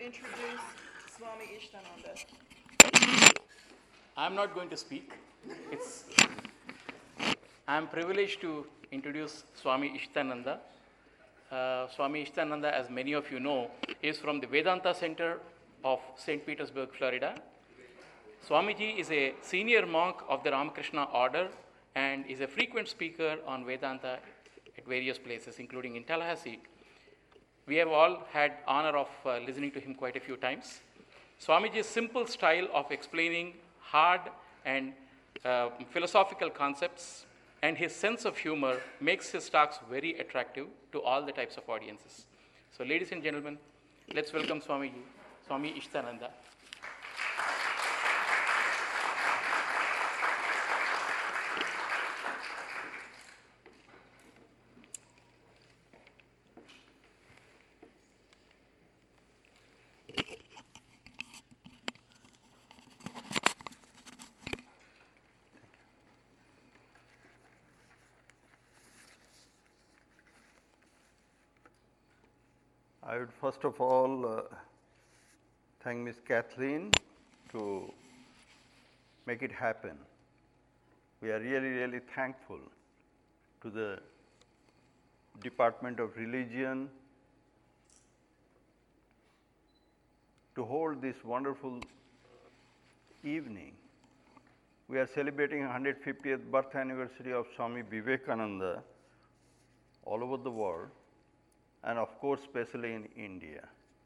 introduce Swami Ishtananda. I'm not going to speak. It's, I'm privileged to introduce Swami Ishtananda. Swami Ishtananda, as many of you know, is from the Vedanta Center of St. Petersburg, Florida. Swamiji is a senior monk of the Ramakrishna order and is a frequent speaker on Vedanta at various places, including in Tallahassee. We have all had honor of listening to him quite a few times. Swamiji's simple style of explaining hard and philosophical concepts and his sense of humor makes his talks very attractive to all the types of audiences. So, ladies and gentlemen, let's welcome Swamiji, Swami Ishtananda. I would first of all thank Ms. Kathleen to make it happen. We are really thankful to the Department of Religion to hold this wonderful evening. We are celebrating 150th birth anniversary of Swami Vivekananda all over the world, and of course, especially in India.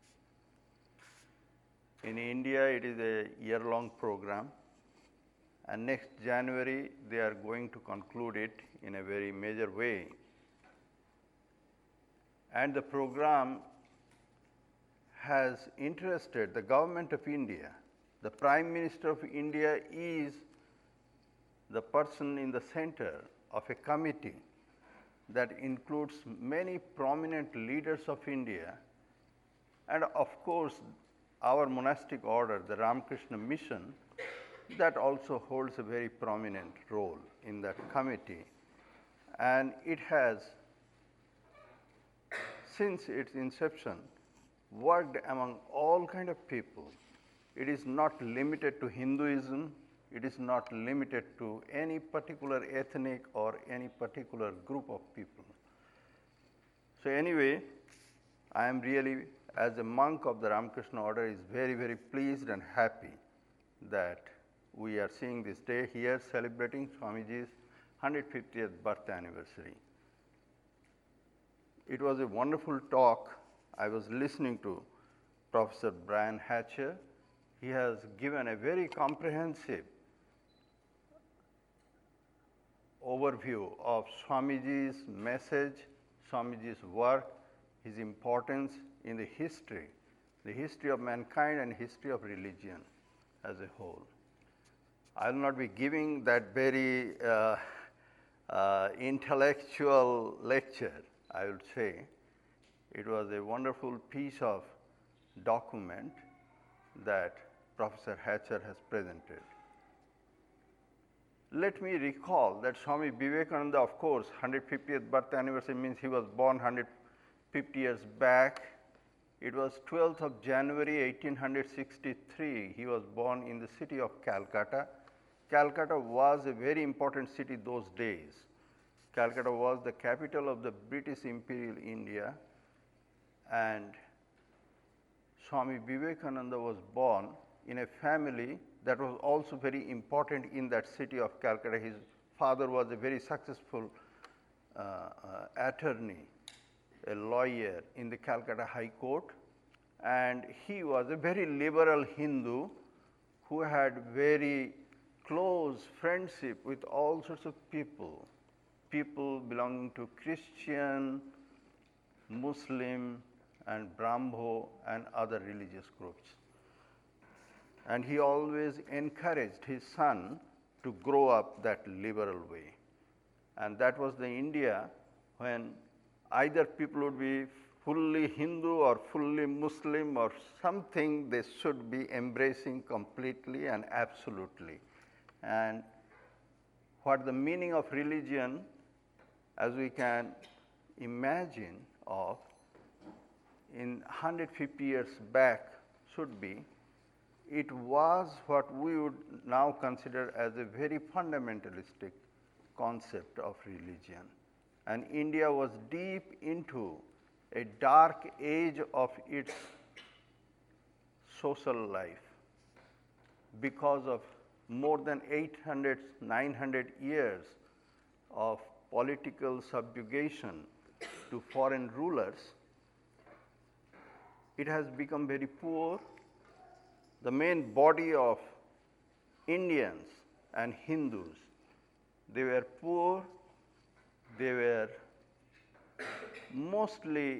In India, it is a year-long program, and next January, they are going to conclude it in a very major way. And the program has interested the government of India. The Prime Minister of India is the person in the center of a committee that includes many prominent leaders of India, and of course, our monastic order, the Ramakrishna Mission, that also holds a very prominent role in that committee. And it has, since its inception, worked among all kind of people. It is not limited to Hinduism. It is not limited to any particular ethnic or any particular group of people. So anyway, I am really, as a monk of the Ramakrishna order, is very pleased and happy that we are seeing this day here celebrating Swamiji's 150th birth anniversary. It was a wonderful talk. I was listening to Professor Brian Hatcher. He has given a very comprehensive overview of Swamiji's message, Swamiji's work, his importance in the history of mankind and history of religion as a whole. I will not be giving that very intellectual lecture, I would say. It was a wonderful piece of document that Professor Hatcher has presented. Let me recall that Swami Vivekananda, of course, 150th birth anniversary means he was born 150 years back. It was 12th of January 1863. He was born in the city of Calcutta. Calcutta was a very important city those days. Calcutta was the capital of the British Imperial India, and Swami Vivekananda was born in a family that was also very important in that city of Calcutta. His father was a very successful attorney, a lawyer in the Calcutta High Court, and he was a very liberal Hindu who had very close friendship with all sorts of people belonging to Christian, Muslim, and Brahmo and other religious groups. And he always encouraged his son to grow up that liberal way. And that was the India when either people would be fully Hindu or fully Muslim or something they should be embracing completely and absolutely. And what the meaning of religion, as we can imagine of, in 150 years back, should be, it was what we would now consider as a very fundamentalistic concept of religion. And India was deep into a dark age of its social life because of more than 800, 900 years of political subjugation to foreign rulers. It has become very poor. The main body of Indians and Hindus, they were poor, they were mostly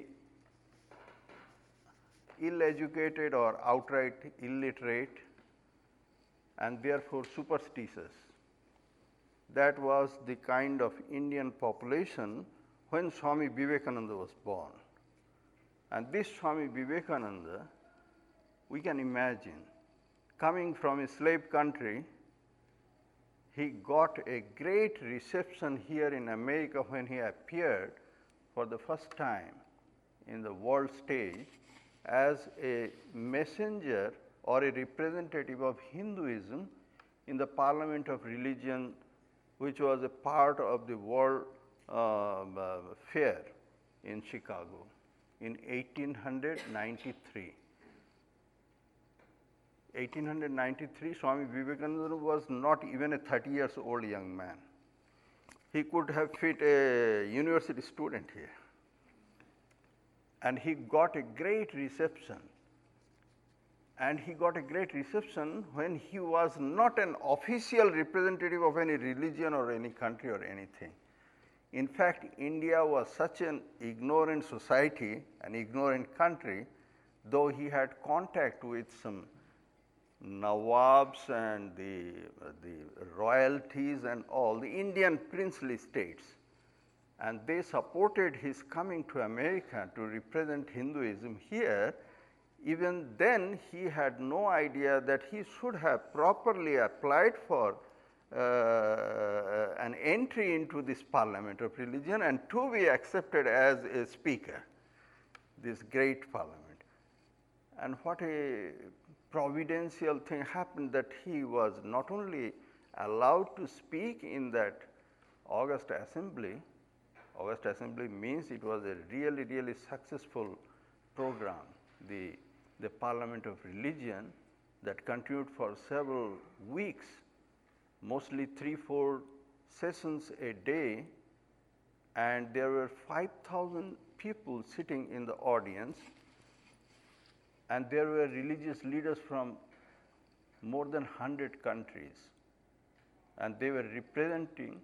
ill-educated or outright illiterate, and therefore superstitious. That was the kind of Indian population when Swami Vivekananda was born. And this Swami Vivekananda, we can imagine, coming from a slave country, he got a great reception here in America when he appeared for the first time in the world stage as a messenger or a representative of Hinduism in the Parliament of Religion, which was a part of the World Fair in Chicago in 1893. 1893, Swami Vivekananda was not even a 30 years old young man. He could have fit a university student here. And he got a great reception. And he got a great reception when he was not an official representative of any religion or any country or anything. In fact, India was such an ignorant society, an ignorant country, though he had contact with some Nawabs and the royalties and all, the Indian princely states. And they supported his coming to America to represent Hinduism here. Even then, he had no idea that he should have properly applied for an entry into this Parliament of Religion and to be accepted as a speaker, this great parliament. And what a providential thing happened, that he was not only allowed to speak in that August Assembly. August Assembly means it was a really, really successful program, the Parliament of Religion, that continued for several weeks, mostly 3-4 sessions a day, and there were 5,000 people sitting in the audience, and there were religious leaders from more than 100 countries, and they were representing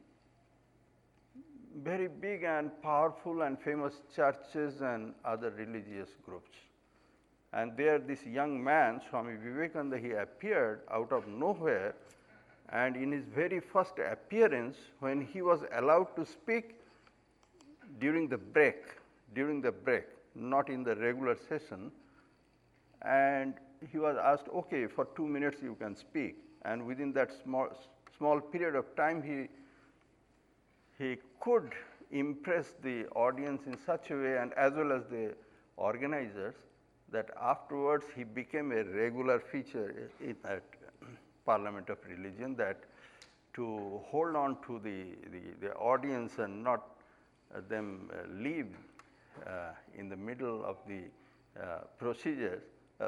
very big and powerful and famous churches and other religious groups. And there this young man, Swami Vivekananda, he appeared out of nowhere, and in his very first appearance, when he was allowed to speak during the break, not in the regular session, and he was asked, okay, for 2 minutes you can speak. And within that small period of time, he could impress the audience in such a way, and as well as the organizers, that afterwards he became a regular feature in that Parliament of Religion, that to hold on to the audience and not them leave in the middle of the procedures,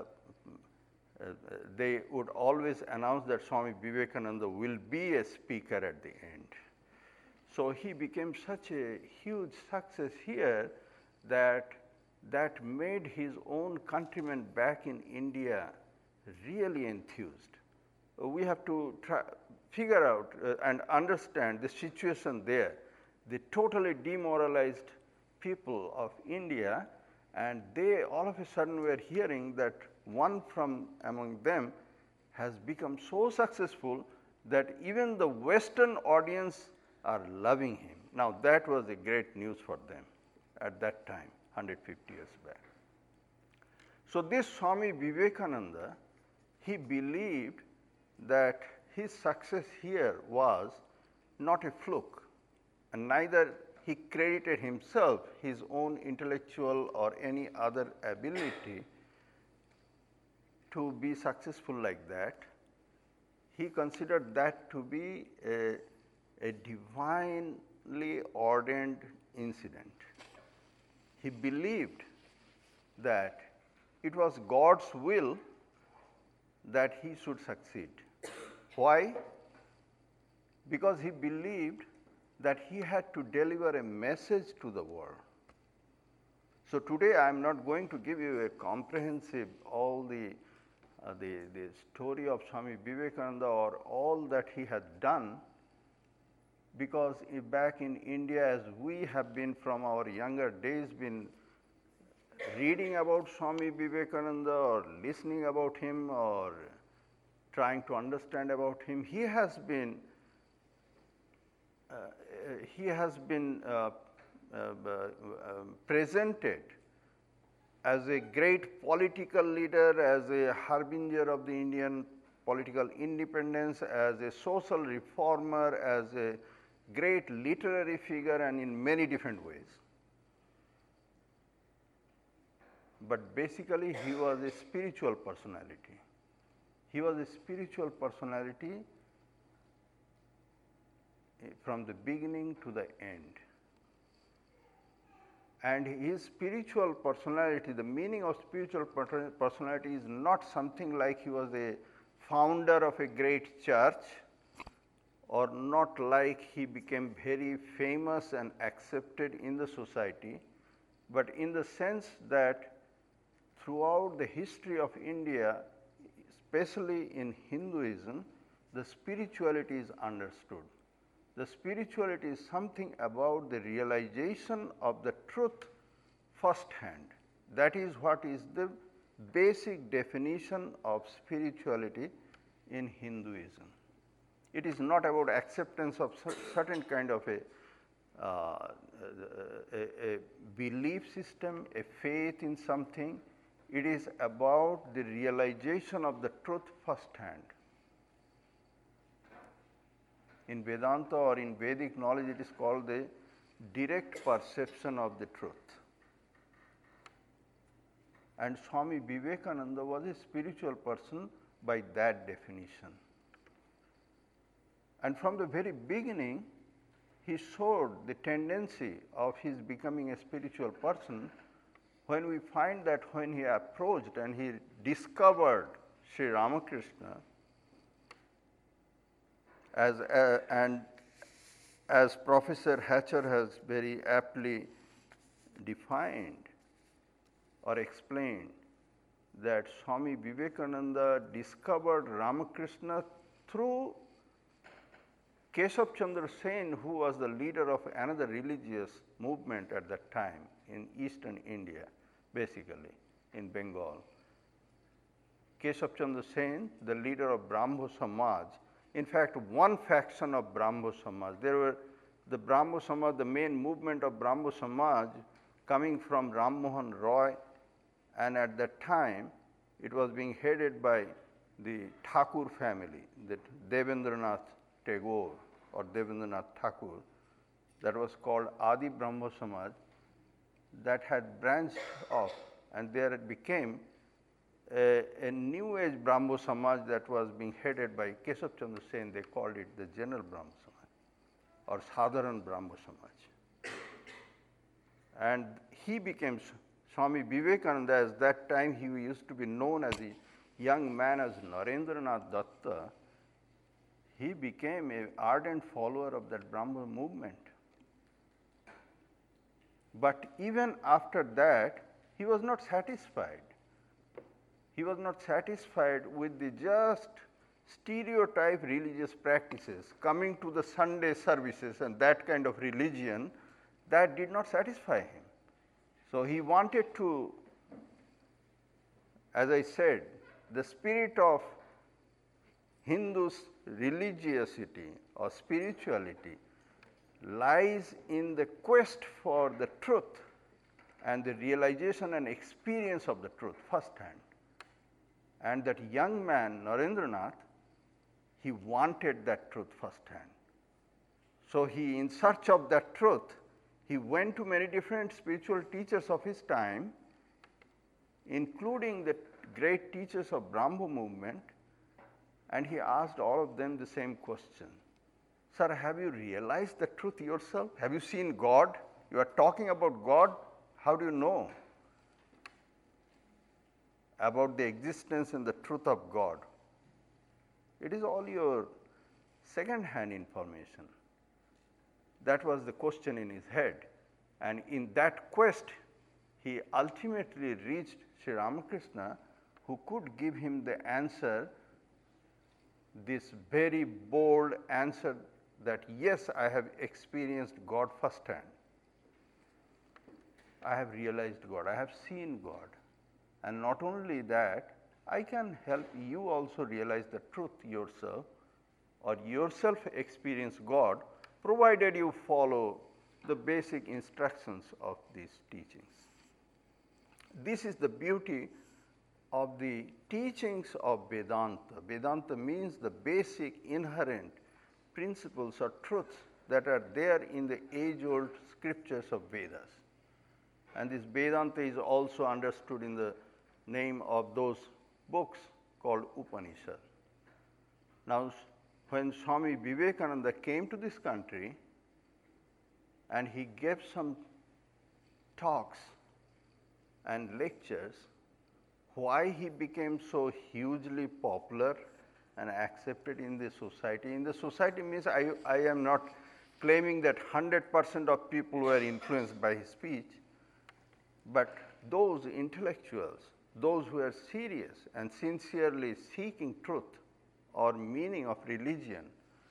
they would always announce that Swami Vivekananda will be a speaker at the end. So he became such a huge success here that made his own countrymen back in India really enthused. We have to figure out and understand the situation there. The totally demoralized people of India, and they all of a sudden were hearing that one from among them has become so successful that even the Western audience are loving him. Now, that was a great news for them at that time, 150 years back. So, this Swami Vivekananda, he believed that his success here was not a fluke, and neither he credited himself his own intellectual or any other ability to be successful like that, he considered that to be a divinely ordained incident. He believed that it was God's will that he should succeed. Why? Because he believed that he had to deliver a message to the world. So today I am not going to give you a comprehensive all the story of Swami Vivekananda or all that he had done, because back in India, as we have been from our younger days been reading about Swami Vivekananda or listening about him or trying to understand about him, he has been presented as a great political leader, as a harbinger of the Indian political independence, as a social reformer, as a great literary figure, and in many different ways. But basically he was a spiritual personality. He was a spiritual personality from the beginning to the end. And his spiritual personality, the meaning of spiritual personality is not something like he was a founder of a great church, or not like he became very famous and accepted in the society, but in the sense that throughout the history of India, especially in Hinduism, the spirituality is understood. The spirituality is something about the realization of the truth firsthand. That is what is the basic definition of spirituality in Hinduism. It is not about acceptance of certain kind of a belief system, a faith in something. It is about the realization of the truth firsthand. In Vedanta or in Vedic knowledge, it is called the direct perception of the truth. And Swami Vivekananda was a spiritual person by that definition. And from the very beginning, he showed the tendency of his becoming a spiritual person when we find that when he approached and he discovered Sri Ramakrishna, as Professor Hatcher has very aptly defined or explained, that Swami Vivekananda discovered Ramakrishna through Keshav Chandra Sen, who was the leader of another religious movement at that time in eastern India, basically in Bengal. Keshav Chandra Sen, the leader of Brahmo Samaj, in fact, one faction of Brahmo Samaj. There were the Brahmo Samaj, the main movement of Brahmo Samaj coming from Ram Mohan Roy, and at that time it was being headed by the Thakur family, the Devendranath Tagore or Devendranath Thakur, that was called Adi Brahmo Samaj, that had branched off, and there it became a new age Brahmo Samaj that was being headed by Keshav Chandra Sen. They called it the General Brahmo Samaj or Sadharan Brahmo Samaj. And he became Swami Vivekananda. As that time he used to be known as a young man as Narendranath Datta. He became an ardent follower of that Brahmo movement. But even after that, he was not satisfied. He was not satisfied with the just stereotype religious practices, coming to the Sunday services and that kind of religion. That did not satisfy him. So he wanted to, as I said, the spirit of Hindu's religiosity or spirituality lies in the quest for the truth and the realization and experience of the truth firsthand. And that young man, Narendranath, he wanted that truth firsthand. So he, in search of that truth, he went to many different spiritual teachers of his time, including the great teachers of Brahmo movement, and he asked all of them the same question. Sir, have you realized the truth yourself? Have you seen God? You are talking about God. How do you know about the existence and the truth of God? It is all your second-hand information. That was the question in his head. And in that quest, he ultimately reached Sri Ramakrishna, who could give him the answer, this very bold answer that, yes, I have experienced God firsthand. I have realized God, I have seen God. And not only that, I can help you also realize the truth yourself, or yourself experience God, provided you follow the basic instructions of these teachings. This is the beauty of the teachings of Vedanta. Vedanta means the basic inherent principles or truths that are there in the age-old scriptures of Vedas. And this Vedanta is also understood in the name of those books called Upanishad. Now, when Swami Vivekananda came to this country and he gave some talks and lectures, why he became so hugely popular and accepted in the society. In the society means I am not claiming that 100% of people were influenced by his speech, but those intellectuals, those who are serious and sincerely seeking truth or meaning of religion,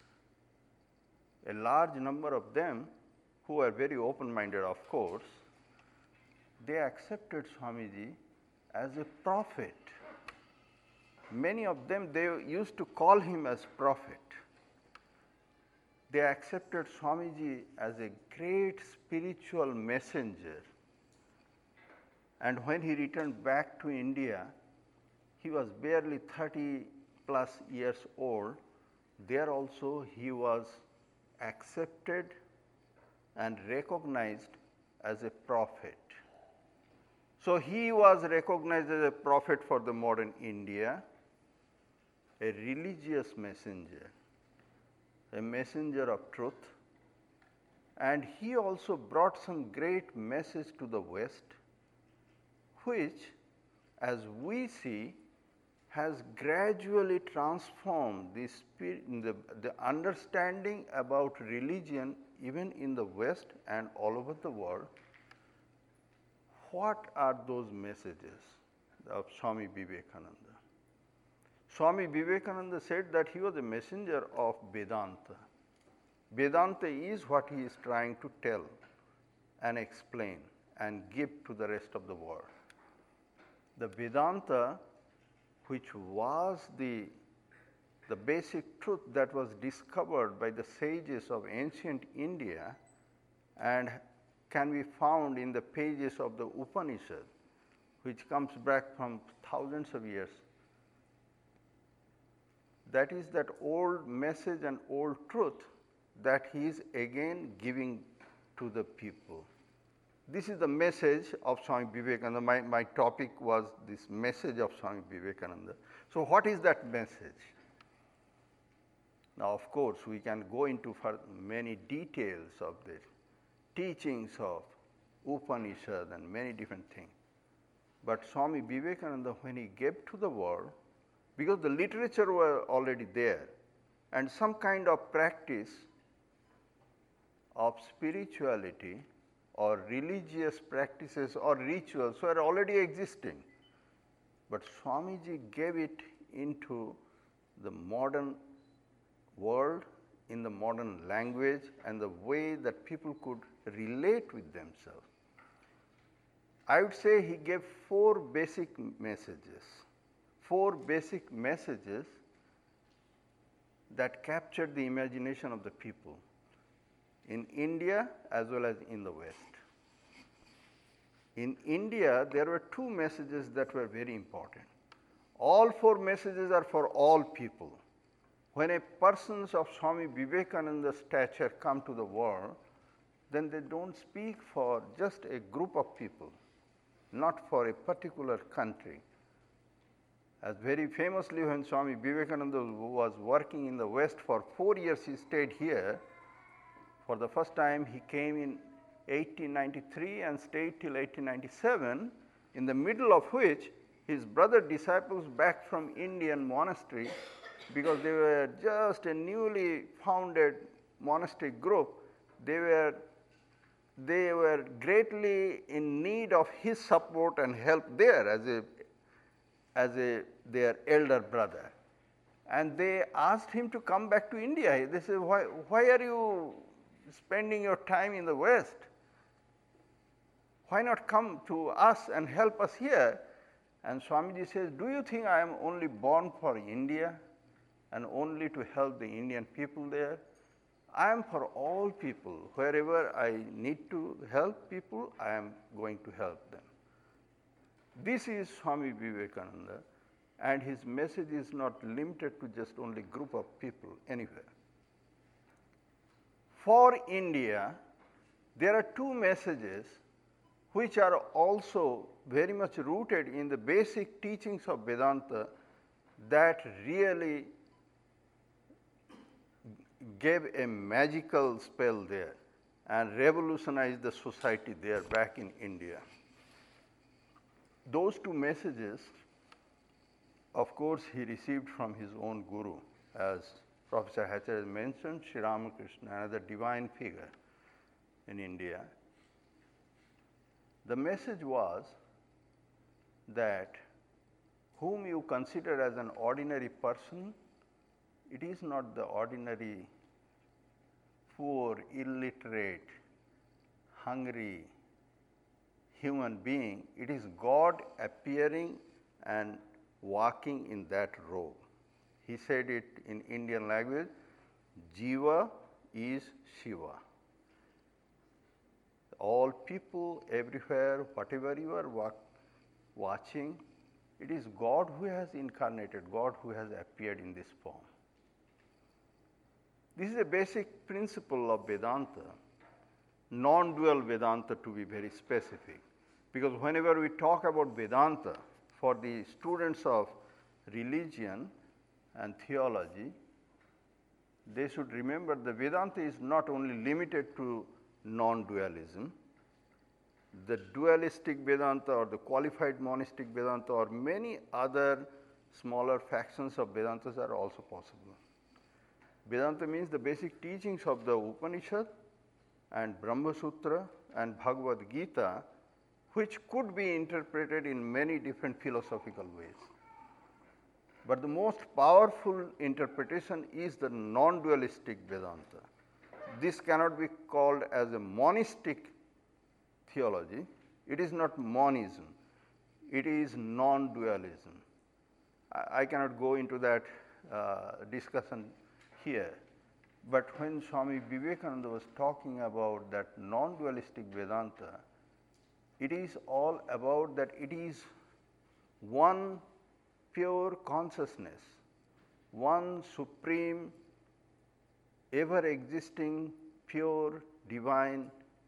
a large number of them who are very open-minded, of course, they accepted Swamiji as a prophet. Many of them, they used to call him as prophet. They accepted Swamiji as a great spiritual messenger. And when he returned back to India, he was barely 30 plus years old. There also he was accepted and recognized as a prophet. So he was recognized as a prophet for the modern India, a religious messenger, a messenger of truth, and he also brought some great message to the West, which, as we see, has gradually transformed the understanding about religion even in the West and all over the world. What are those messages of Swami Vivekananda? Swami Vivekananda said that he was a messenger of Vedanta. Vedanta is what he is trying to tell and explain and give to the rest of the world. The Vedanta, which was the basic truth that was discovered by the sages of ancient India and can be found in the pages of the Upanishad, which comes back from thousands of years. That is that old message and old truth that he is again giving to the people. This is the message of Swami Vivekananda. My topic was this message of Swami Vivekananda. So what is that message? Now, of course, we can go into many details of the teachings of Upanishad and many different things. But Swami Vivekananda, when he gave to the world, because the literature were already there, and some kind of practice of spirituality or religious practices or rituals were already existing. But Swamiji gave it into the modern world, in the modern language, and the way that people could relate with themselves. I would say he gave four basic messages that captured the imagination of the people in India as well as in the West. In India, there were two messages that were very important. All four messages are for all people. When a persons of Swami Vivekananda's stature come to the world, then they don't speak for just a group of people, not for a particular country. As very famously, when Swami Vivekananda was working in the West for 4 years, he stayed here. For the first time, he came in 1893 and stayed till 1897, in the middle of which his brother disciples back from Indian monastery, because they were just a newly founded monastic group, they were greatly in need of his support and help there as their elder brother. And they asked him to come back to India. They said, why are you spending your time in the West? Why not come to us and help us here? And Swamiji says, do you think I am only born for India and only to help the Indian people there? I am for all people. Wherever I need to help people, I am going to help them. This is Swami Vivekananda, and his message is not limited to just only group of people anywhere. For India, there are two messages which are also very much rooted in the basic teachings of Vedanta that really gave a magical spell there and revolutionized the society there back in India. Those two messages, of course, he received from his own guru, as Professor Hatcher has mentioned, Sri Ramakrishna, another divine figure in India. The message was that whom you consider as an ordinary person, it is not the ordinary poor, illiterate, hungry human being. It is God appearing and walking in that role. He said it in Indian language, Jiva is Shiva. All people, everywhere, whatever you are watching, it is God who has incarnated, God who has appeared in this form. This is a basic principle of Vedanta, non-dual Vedanta to be very specific. Because whenever we talk about Vedanta, for the students of religion and theology, they should remember the Vedanta is not only limited to non-dualism. The dualistic Vedanta or the qualified monistic Vedanta or many other smaller factions of Vedantas are also possible. Vedanta means the basic teachings of the Upanishad and Brahma Sutra and Bhagavad Gita, which could be interpreted in many different philosophical ways. But the most powerful interpretation is the non-dualistic Vedanta. This cannot be called as a monistic theology. It is not monism. It is non-dualism. I cannot go into that discussion here. But when Swami Vivekananda was talking about that non-dualistic Vedanta, it is all about that it is one pure consciousness, one supreme, ever-existing, pure, divine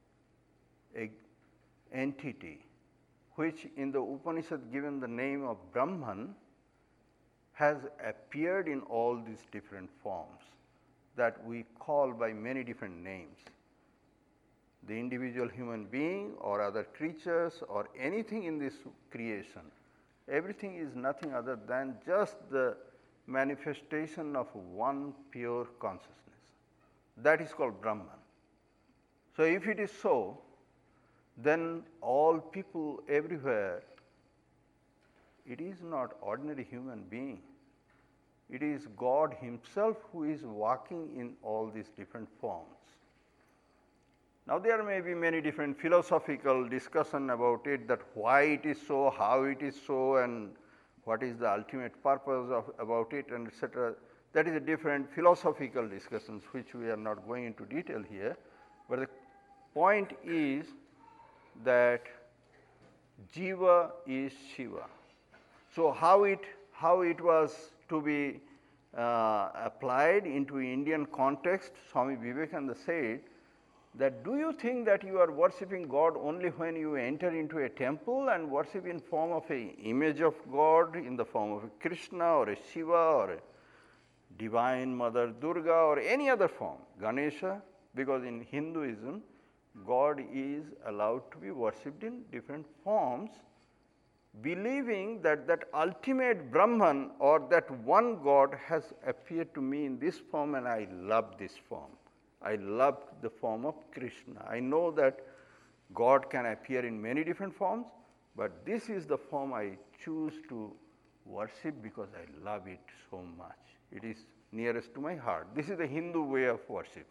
entity, which in the Upanishad given the name of Brahman, has appeared in all these different forms that we call by many different names. The individual human being or other creatures or anything in this creation, everything is nothing other than just the manifestation of one pure consciousness. That is called Brahman. So, if it is so, then all people everywhere, it is not ordinary human being. It is God himself who is walking in all these different forms. Now, there may be many different philosophical discussion about it, that why it is so, how it is so, and what is the ultimate purpose about it, and etc. That is a different philosophical discussions which we are not going into detail here. But the point is that Jiva is Shiva. So, how it was to be applied into Indian context, Swami Vivekananda said that do you think that you are worshipping God only when you enter into a temple and worship in form of a image of God, in the form of a Krishna or a Shiva or a divine Mother Durga or any other form, Ganesha, because in Hinduism, God is allowed to be worshipped in different forms, believing that that ultimate Brahman or that one God has appeared to me in this form and I love this form. I love the form of Krishna. I know that God can appear in many different forms, but this is the form I choose to worship because I love it so much. It is nearest to my heart. This is the Hindu way of worship.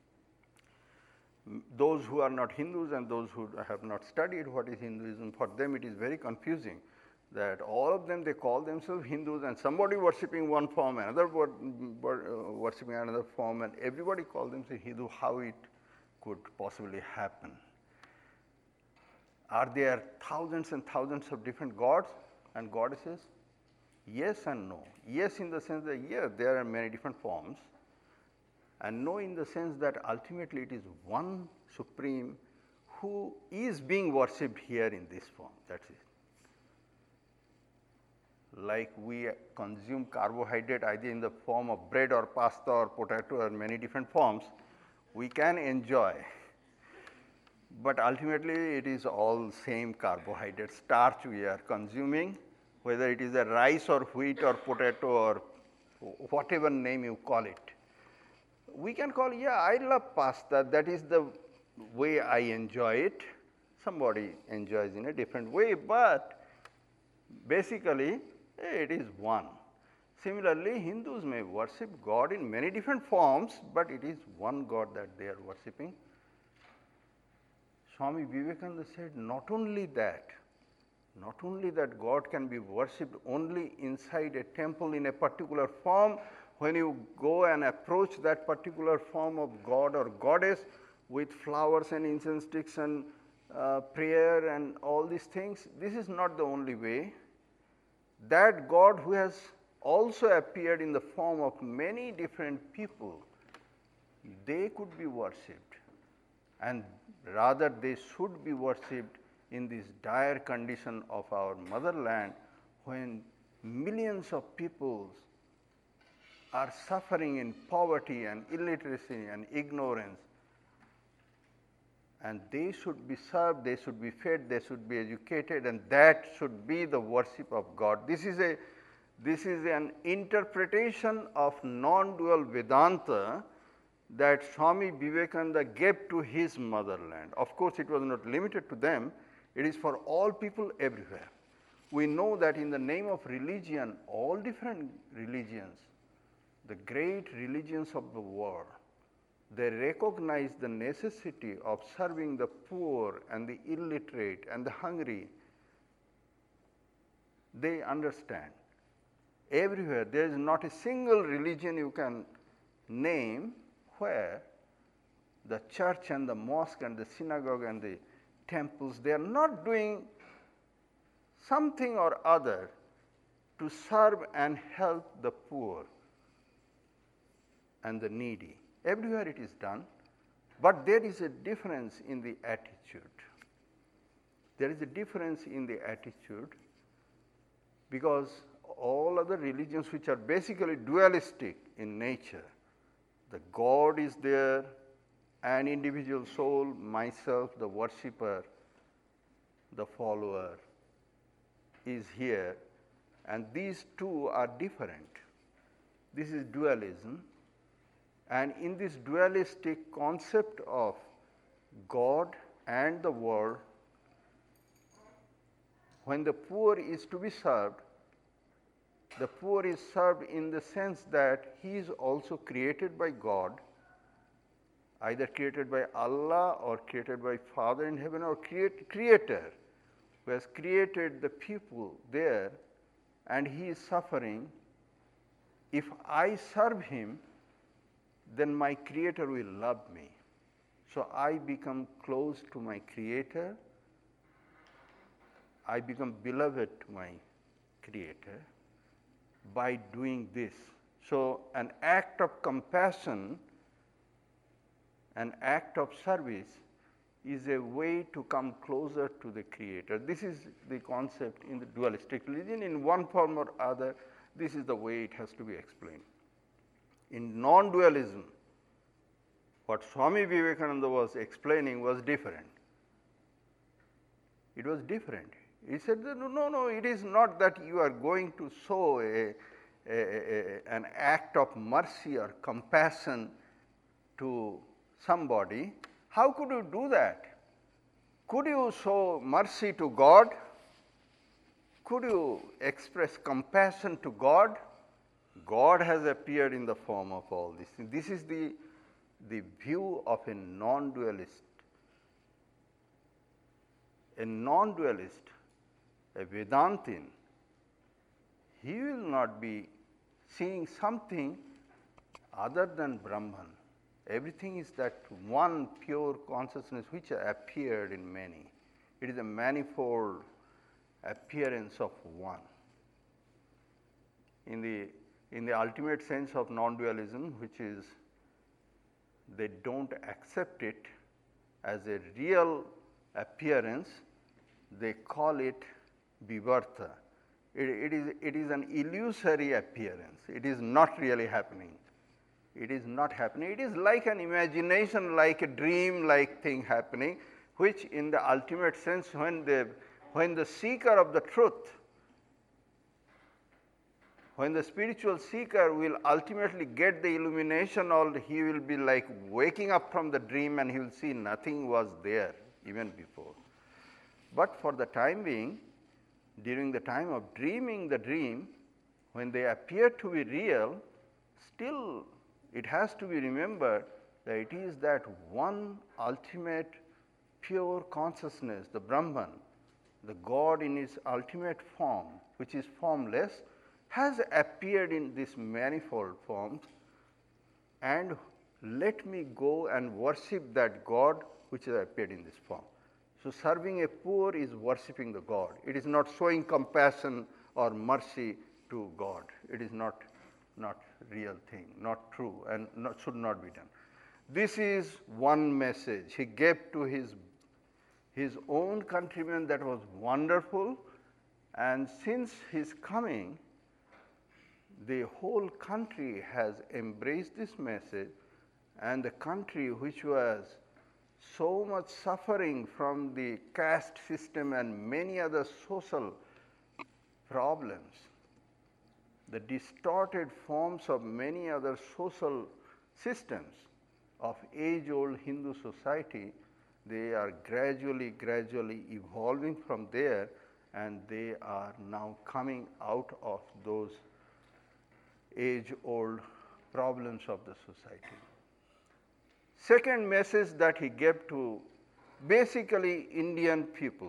Those who are not Hindus and those who have not studied what is Hinduism, for them it is very confusing that all of them, they call themselves Hindus and somebody worshipping one form, another worshipping another form, and everybody calls themselves Hindu. How it could possibly happen? Are there thousands and thousands of different gods and goddesses? Yes and no. Yes, in the sense that, yes, there are many different forms, and no, in the sense that ultimately it is one supreme who is being worshipped here in this form. That's it. Like we consume carbohydrate either in the form of bread or pasta or potato or many different forms, we can enjoy. But ultimately it is all same carbohydrate, starch we are consuming, whether it is a rice or wheat or potato or whatever name you call it. We can call, yeah, I love pasta, that is the way I enjoy it. Somebody enjoys in a different way, but basically it is one. Similarly, Hindus may worship God in many different forms, but it is one God that they are worshipping. Swami Vivekananda said not only that God can be worshipped only inside a temple in a particular form. When you go and approach that particular form of God or goddess with flowers and incense sticks and prayer and all these things, this is not the only way. That God who has also appeared in the form of many different people, they could be worshipped, and rather they should be worshipped in this dire condition of our motherland when millions of peoples are suffering in poverty and illiteracy and ignorance, and they should be served, they should be fed, they should be educated, and that should be the worship of God. This is an interpretation of non-dual Vedanta that Swami Vivekananda gave to his motherland. Of course, it was not limited to them, it is for all people everywhere. We know that in the name of religion, all different religions, the great religions of the world, they recognize the necessity of serving the poor and the illiterate and the hungry. They understand. Everywhere, there is not a single religion you can name where the church and the mosque and the synagogue and the temples, they are not doing something or other to serve and help the poor and the needy. Everywhere it is done, but there is a difference in the attitude. There is a difference in the attitude because all other religions which are basically dualistic in nature, the God is there, an individual soul, myself, the worshipper, the follower is here, and these two are different. This is dualism. And in this dualistic concept of God and the world, when the poor is to be served, the poor is served in the sense that he is also created by God, either created by Allah or created by Father in heaven or creator who has created the people there, and he is suffering. If I serve him, then my Creator will love me. So I become close to my Creator, I become beloved to my Creator by doing this. So an act of compassion an act of service is a way to come closer to the Creator. This is the concept in the dualistic religion. In one form or other, this is the way it has to be explained. In non-dualism, what Swami Vivekananda was explaining was different. It was different. He said that no, it is not that you are going to show an act of mercy or compassion to somebody. How could you do that? Could you show mercy to God? Could you express compassion to God? God has appeared in the form of all these things. This is the view of a non-dualist. A non-dualist, a Vedantin, he will not be seeing something other than Brahman. Everything is that one pure consciousness which appeared in many. It is a manifold appearance of one. In the ultimate sense of non-dualism, which is they don't accept it as a real appearance, they call it vivarta. It is an illusory appearance. It is not really happening. It is not happening. It is like an imagination, like a dream-like thing happening, which in the ultimate sense, when the seeker of the truth, when the spiritual seeker will ultimately get the illumination, or he will be like waking up from the dream and he will see nothing was there even before. But for the time being, during the time of dreaming the dream, when they appear to be real, still it has to be remembered that it is that one ultimate pure consciousness, the Brahman, the God in its ultimate form, which is formless, has appeared in this manifold forms, and let me go and worship that God which has appeared in this form. So, serving a poor is worshipping the God. It is not showing compassion or mercy to God. It is not real thing, not true, and should not be done. This is one message he gave to his own countrymen that was wonderful, and since his coming, the whole country has embraced this message, and the country which was so much suffering from the caste system and many other social problems, the distorted forms of many other social systems of age-old Hindu society, they are gradually evolving from there, and they are now coming out of those age-old problems of the society. Second message that he gave to basically Indian people,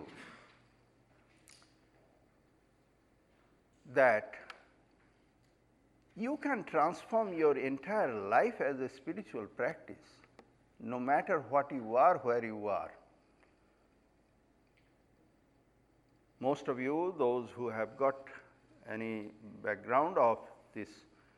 that you can transform your entire life as a spiritual practice, no matter what you are, where you are. Most of you, those who have got any background of this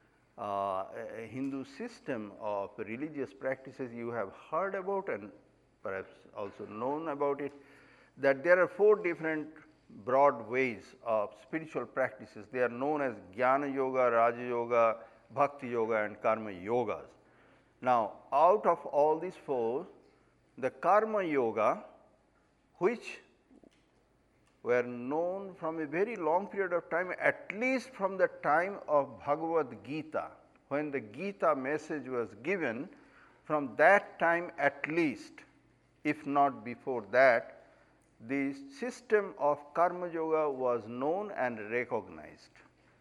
Hindu system of religious practices, you have heard about and perhaps also known about it, that there are 4 different broad ways of spiritual practices. They are known as Jnana Yoga, Raja Yoga, Bhakti Yoga, and Karma Yogas. Now, out of all these 4, the Karma Yoga, which were known from a very long period of time, at least from the time of Bhagavad Gita, when the Gita message was given, from that time at least, if not before that, the system of Karma Yoga was known and recognized,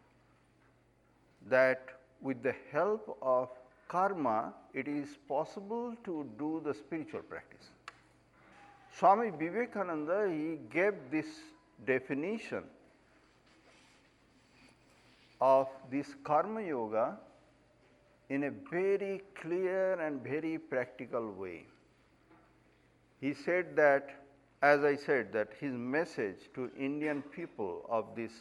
that with the help of karma, it is possible to do the spiritual practice. Swami Vivekananda, he gave this definition of this Karma Yoga in a very clear and very practical way. He said that, as I said, that his message to Indian people of this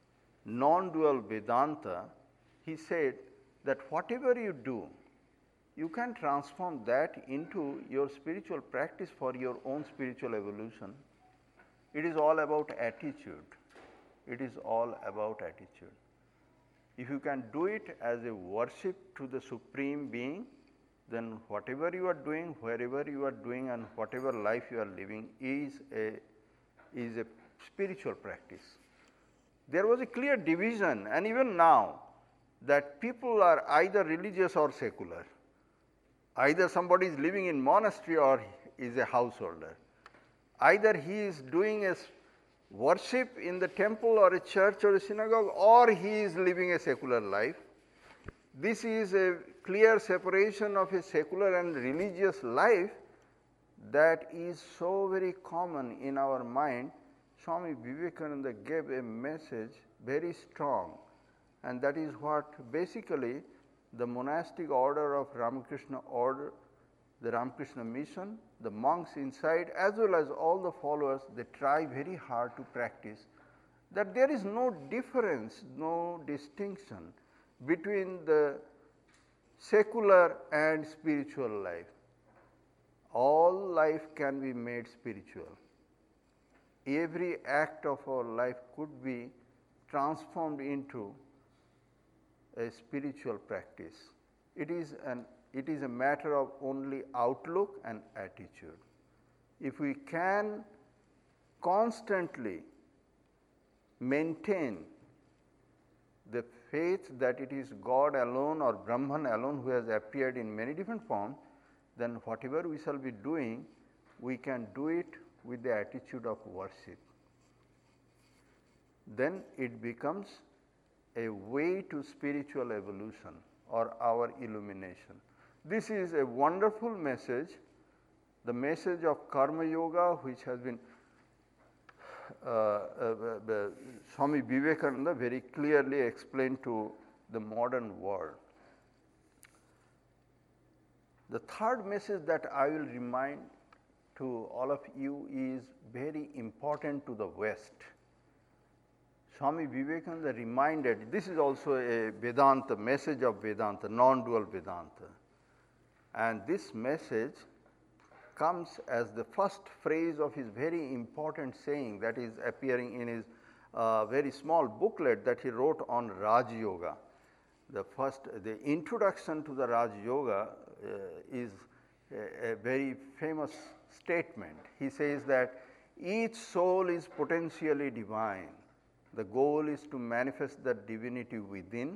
non-dual Vedanta, he said that whatever you do, you can transform that into your spiritual practice for your own spiritual evolution. It is all about attitude. It is all about attitude. If you can do it as a worship to the Supreme Being, then whatever you are doing, wherever you are doing, and whatever life you are living is a spiritual practice. There was a clear division, and even now, that people are either religious or secular. Either somebody is living in monastery or is a householder. Either he is doing a worship in the temple or a church or a synagogue, or he is living a secular life. This is a clear separation of a secular and religious life that is so very common in our mind. Swami Vivekananda gave a message very strong, and that is what basically the monastic order of Ramakrishna order, the Ramakrishna mission, the monks inside as well as all the followers, they try very hard to practice, that there is no difference, no distinction between the secular and spiritual life. All life can be made spiritual. Every act of our life could be transformed into a spiritual practice. It is a matter of only outlook and attitude. If we can constantly maintain the faith that it is God alone or Brahman alone who has appeared in many different forms, then whatever we shall be doing, we can do it with the attitude of worship. Then it becomes a way to spiritual evolution or our illumination. This is a wonderful message, the message of Karma Yoga, which has been Swami Vivekananda very clearly explained to the modern world. The third message that I will remind to all of you is very important to the West. Swami Vivekananda reminded, this is also a Vedanta, message of Vedanta, non-dual Vedanta. And this message comes as the first phrase of his very important saying that is appearing in his very small booklet that he wrote on Raj Yoga. The introduction to the Raj Yoga is a very famous statement. He says that each soul is potentially divine. The goal is to manifest the divinity within,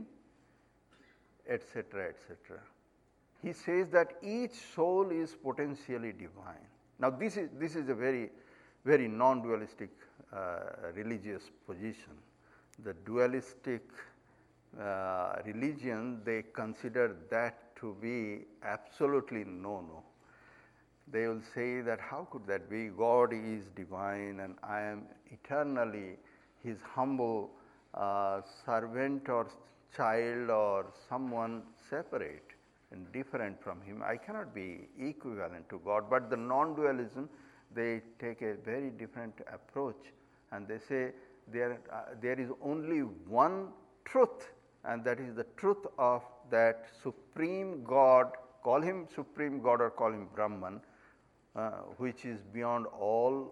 etc., etc. He says that each soul is potentially divine. Now, this is a very, very non-dualistic religious position. The dualistic religion, they consider that to be absolutely no-no. They will say that how could that be? God is divine and I am eternally his humble servant or child or someone separate and different from him. I cannot be equivalent to God. But the non-dualism, they take a very different approach and they say there is only one truth, and that is the truth of that Supreme God, call him Supreme God or call him Brahman, which is beyond all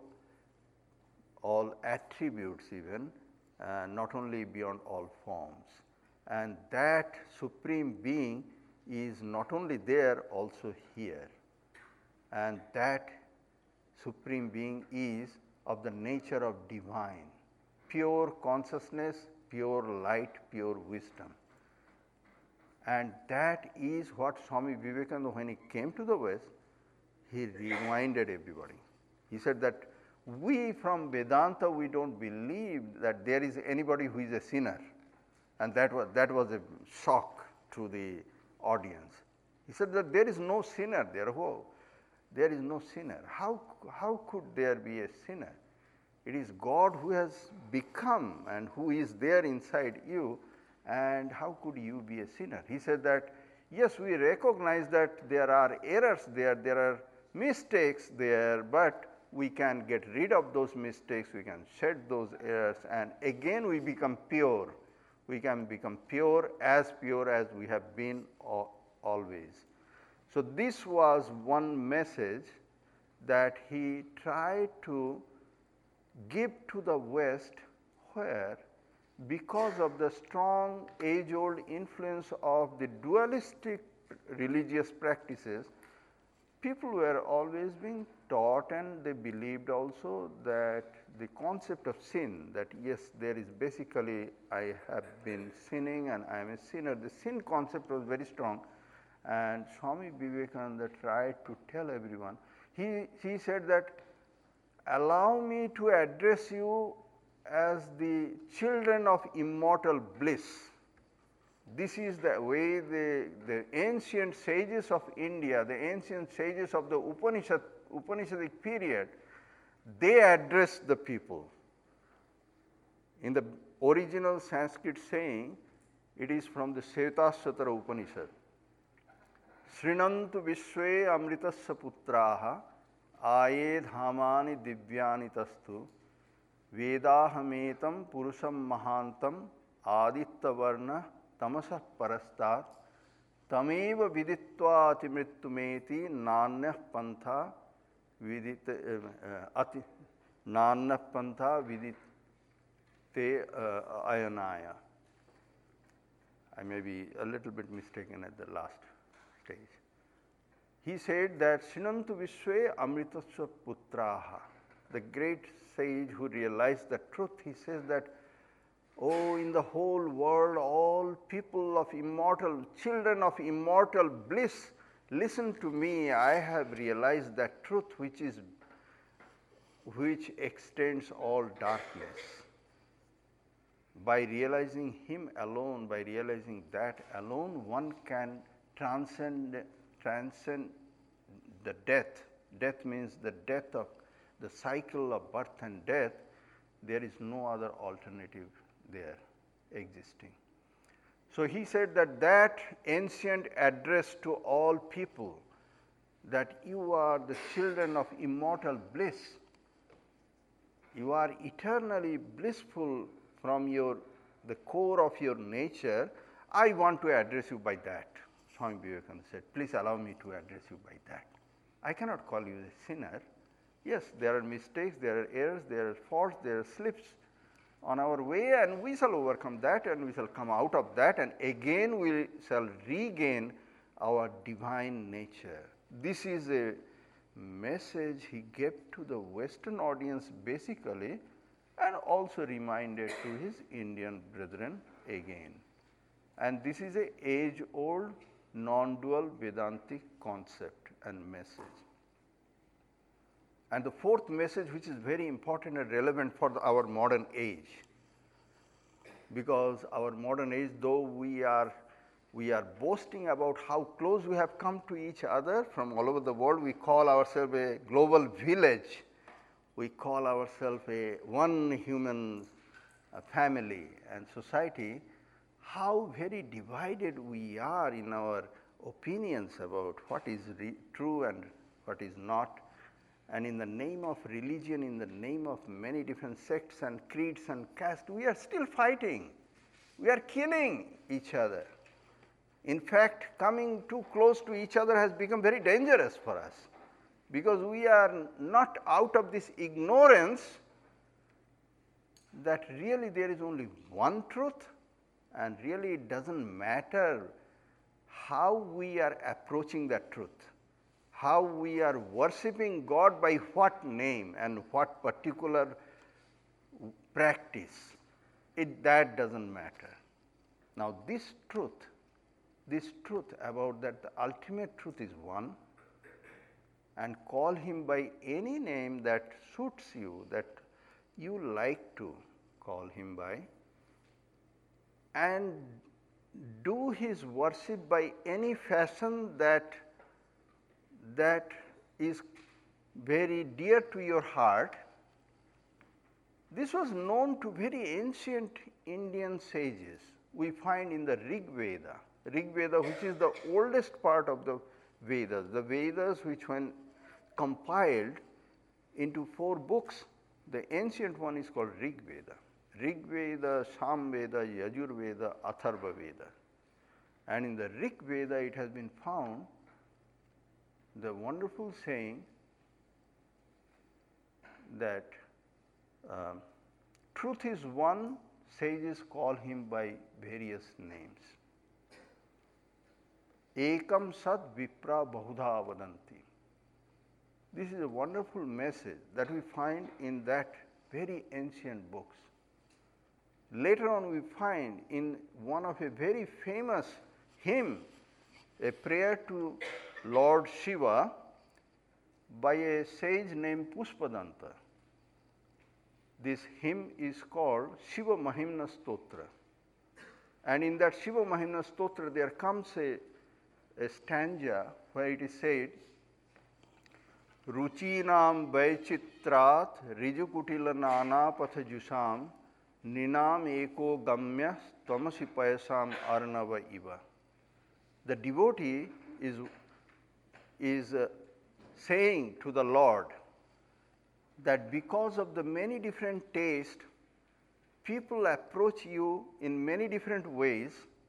attributes even, not only beyond all forms. And that Supreme Being is not only there, also here. And that Supreme Being is of the nature of divine, pure consciousness, pure light, pure wisdom. And that is what Swami Vivekananda, when he came to the West, he reminded everybody. He said that we from Vedanta, we don't believe that there is anybody who is a sinner. And that was a shock to the audience. He said that there is no sinner there. Whoa, there is no sinner. How could there be a sinner? It is God who has become and who is there inside you, and how could you be a sinner? He said that, yes, we recognize that there are errors there are mistakes there, but we can get rid of those mistakes, we can shed those errors, and again we become pure. We can become pure as we have been always. So this was one message that he tried to give to the West, where because of the strong age-old influence of the dualistic religious practices, people were always being taught, and they believed also that the concept of sin, that yes, there is basically I have been sinning and I am a sinner. The sin concept was very strong, and Swami Vivekananda tried to tell everyone. He said that, allow me to address you as the children of immortal bliss. This is the way the ancient sages of India, the ancient sages of the Upanishadic period, they addressed the people. In the original Sanskrit saying, it is from the Svetasvatara Upanishad. Srinantu Vishwe Amritasya Putraha Ayed Hamani Divyani Tastu Vedahametam Purusham Mahantam Aditya Varna Tamasah Parastat Tameva Viditva Atimrittumeti Nanyah Pantha Nanyah Pantha Vidite Ayanaya. I may be a little bit mistaken at the last stage. He said that Srinantu Vishwe Amritasya Putraha, the great sage who realized the truth, he says that, oh, in the whole world, all people of immortal, children of immortal bliss, listen to me. I have realized that truth which extends all darkness. By realizing him alone, by realizing that alone, one can transcend the death. Death means the death of the cycle of birth and death. There is no other alternative there existing. So he said that ancient address to all people, that you are the children of immortal bliss, you are eternally blissful from the core of your nature, I want to address you by that. Swami Vivekananda said, please allow me to address you by that. I cannot call you a sinner. Yes, there are mistakes, there are errors, there are faults, there are slips on our way, and we shall overcome that, and we shall come out of that, and again we shall regain our divine nature. This is a message he gave to the Western audience basically, and also reminded to his Indian brethren again. And this is an age-old non-dual Vedantic concept and message. And the fourth message, which is very important and relevant for our modern age, because our modern age, though we are boasting about how close we have come to each other from all over the world, we call ourselves a global village, we call ourselves a one human family and society, how very divided we are in our opinions about what is true and what is not. And in the name of religion, in the name of many different sects and creeds and castes, we are still fighting. We are killing each other. In fact, coming too close to each other has become very dangerous for us, because we are not out of this ignorance that really there is only one truth, and really it doesn't matter how we are approaching that truth, how we are worshipping God by what name and what particular practice, that doesn't matter. Now this truth about that the ultimate truth is one, and call him by any name that suits you, that you like to call him by, and do his worship by any fashion that is very dear to your heart. This was known to very ancient Indian sages. We find in the Rig Veda, which is the oldest part of the Vedas which when compiled into 4 books, the ancient one is called Rig Veda. Rig Veda, Sam Veda, Yajur Veda, Atharva Veda. And in the Rig Veda it has been found the wonderful saying that truth is one, sages call him by various names. Ekam sat vipra bahudha vadanti. This is a wonderful message that we find in that very ancient books. Later on we find in one of a very famous hymn, a prayer to Lord Shiva by a sage named Pushpadanta. This hymn is called Shiva Mahimna Stotra. And in that Shiva Mahimna Stotra there comes a stanza where it is said, Ruchinam Vaichitrat Rijukutila Nana Pathajusam Ninam Eko Gamya Tamasi Payasam Arnava Iva. The devotee is saying to the Lord that because of the many different tastes, people approach you in many different ways,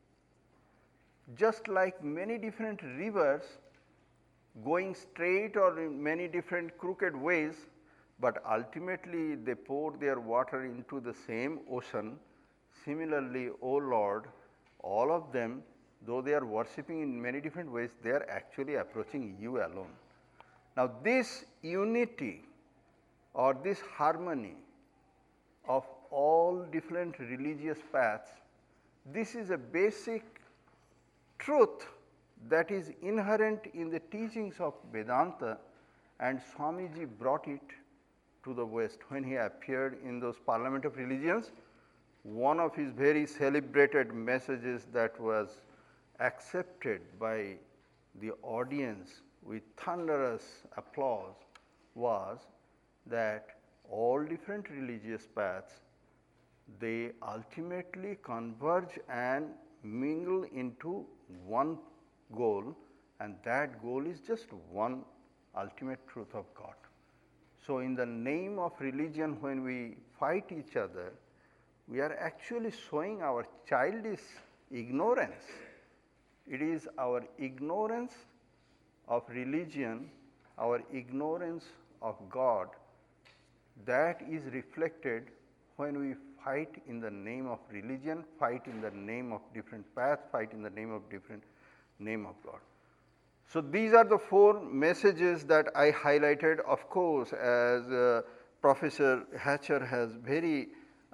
just like many different rivers going straight or in many different crooked ways, but ultimately they pour their water into the same ocean. Similarly, O Lord, all of them, though they are worshipping in many different ways, they are actually approaching you alone. Now, this unity or this harmony of all different religious paths, this is a basic truth that is inherent in the teachings of Vedanta, and Swamiji brought it to the West when he appeared in those Parliament of Religions. One of his very celebrated messages that was accepted by the audience with thunderous applause was that all different religious paths, they ultimately converge and mingle into one goal, and that goal is just one ultimate truth of God. So, in the name of religion, when we fight each other, we are actually showing our childish ignorance. It is our ignorance of religion, our ignorance of God, that is reflected when we fight in the name of religion, fight in the name of different paths, fight in the name of different name of God. So, these are the four messages that I highlighted. Of course, as Professor Hatcher has very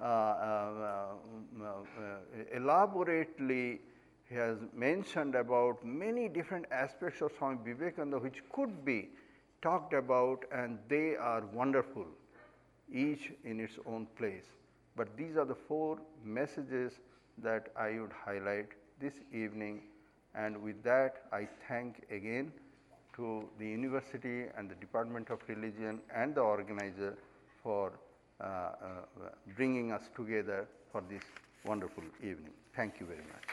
elaborately has mentioned about many different aspects of Swami Vivekananda which could be talked about, and they are wonderful, each in its own place. But these are the four messages that I would highlight this evening, and with that I thank again to the university and the Department of Religion and the organizer for bringing us together for this wonderful evening. Thank you very much.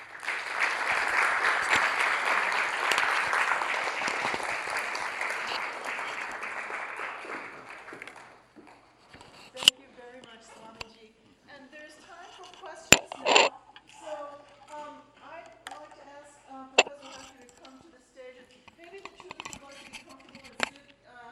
Thank you very much, Swamiji. And there's time for questions now. So I'd like to ask Professor Hatcher to come to the stage. Maybe the two of you would like to be comfortable and sit.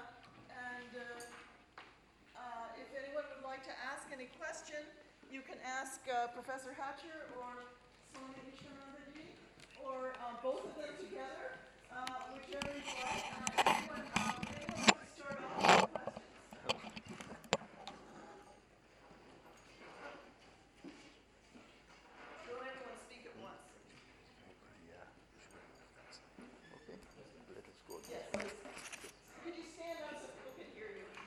If anyone would like to ask any question, you can ask Professor Hatcher or Swami Ishwanandaji, or both of them together, whichever you like. Anyone want to start off with questions? Don't everyone speak at once. Yes, please. Could you stand up so people can hear you?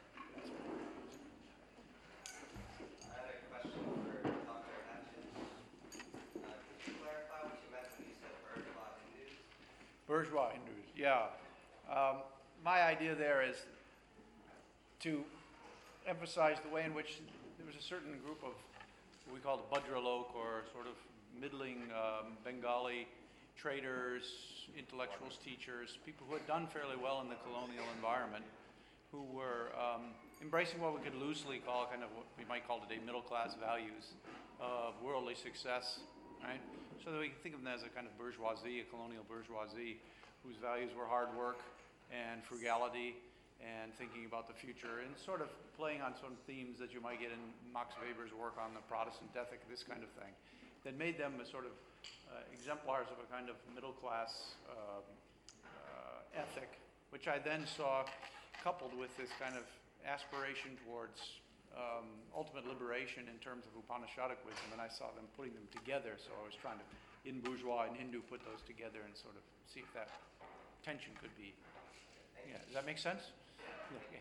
I had a question for Dr. Hatchin. Could you clarify what you meant when you said bourgeois Hindus? Bourgeois Hindus, yeah. My idea there is to emphasize the way in which there was a certain group of what we call the Bhadralok, or sort of middling Bengali traders, intellectuals, teachers, people who had done fairly well in the colonial environment, who were embracing what we could loosely call kind of what we might call today middle class values of worldly success, right? So that we can think of them as a kind of bourgeoisie, a colonial bourgeoisie, whose values were hard work and frugality and thinking about the future and sort of playing on some themes that you might get in Max Weber's work on the Protestant ethic, this kind of thing, that made them a sort of exemplars of a kind of middle class ethic, which I then saw coupled with this kind of aspiration towards ultimate liberation in terms of Upanishadic wisdom, and I saw them putting them together, so I was trying to, in bourgeois and Hindu, put those together and sort of see if that tension could be. Yeah, does that make sense? Yeah, okay.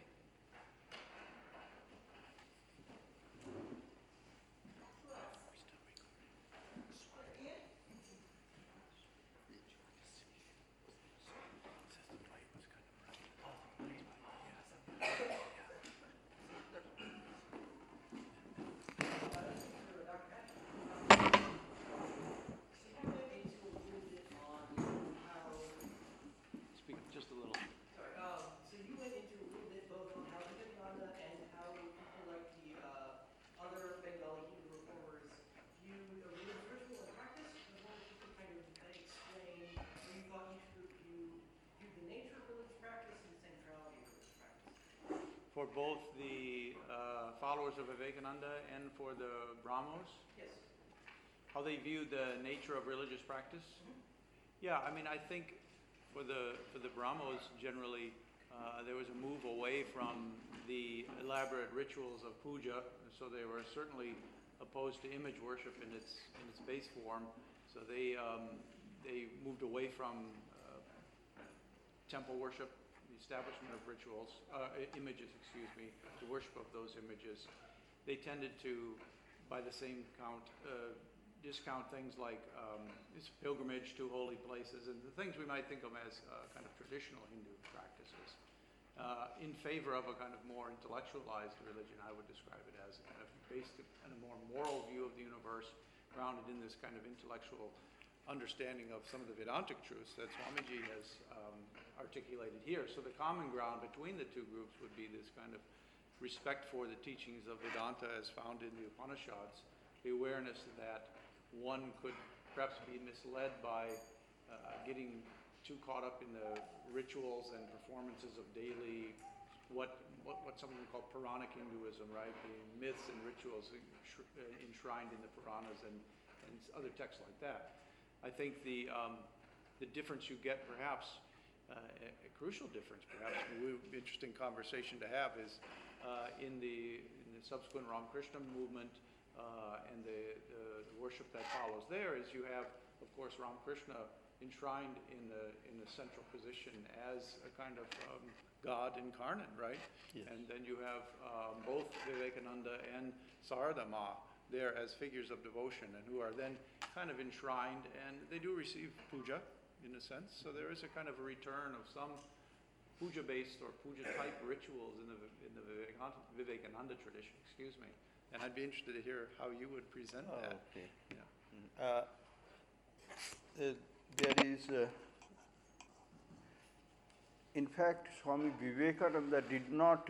Speak just a little. Sorry, so you went into a little bit both on how Vivekananda and how people like the other Bengali Hindu reformers view the religious ritual and practice. I was wondering if you could kind of explain how you thought each group viewed the nature of religious practice and the centrality of religious practice. For both the followers of Vivekananda and for the Brahmos, Yes. how they view the nature of religious practice? Yeah, I mean, I think for the Brahmos generally, there was a move away from the elaborate rituals of puja, so they were certainly opposed to image worship in its base form. So they moved away from temple worship, the establishment of rituals, images, excuse me, the worship of those images. They tended to, by the same count, discount things like this pilgrimage to holy places and the things we might think of as kind of traditional Hindu practices, in favor of a kind of more intellectualized religion. I would describe it as kind of based on a more moral view of the universe, grounded in this kind of intellectual understanding of some of the Vedantic truths that Swamiji has articulated here. So the common ground between the two groups would be this kind of respect for the teachings of Vedanta as found in the Upanishads, the awareness that one could perhaps be misled by getting too caught up in the rituals and performances of daily, what some would call Puranic Hinduism, right? The myths and rituals enshrined in the Puranas and other texts like that. I think the difference you get, perhaps, a crucial difference, perhaps, interesting conversation to have is in the subsequent Ramakrishna movement, and the worship that follows there is you have, of course, Ramakrishna enshrined in the central position as a kind of God incarnate, right? Yes. And then you have both Vivekananda and Sarada Ma there as figures of devotion, and who are then kind of enshrined, and they do receive puja in a sense. So there is a kind of a return of some puja-based or puja-type rituals in the Vivekananda tradition. Excuse me. And I'd be interested to hear how you would present that. Okay. Yeah. There is, in fact, Swami Vivekananda did not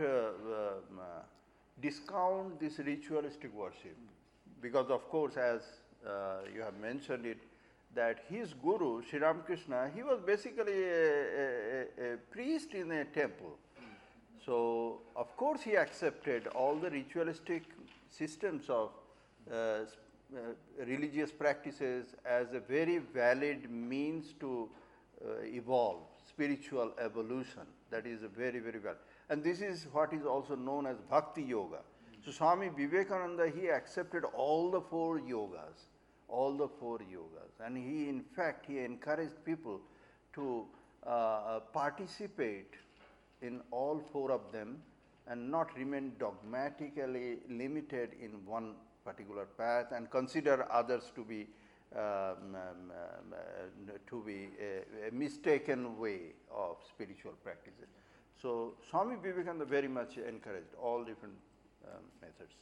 discount this ritualistic worship, because of course, as you have mentioned it, that his guru, Sri Ramakrishna, he was basically a priest in a temple. So, of course, he accepted all the ritualistic systems of religious practices as a very valid means to evolve, spiritual evolution. That is a very, very valid. And this is what is also known as Bhakti Yoga. So Swami Vivekananda, he accepted all the four yogas, and he, in fact, he encouraged people to participate in all four of them and not remain dogmatically limited in one particular path and consider others to be a mistaken way of spiritual practices. So Swami Vivekananda very much encouraged all different methods.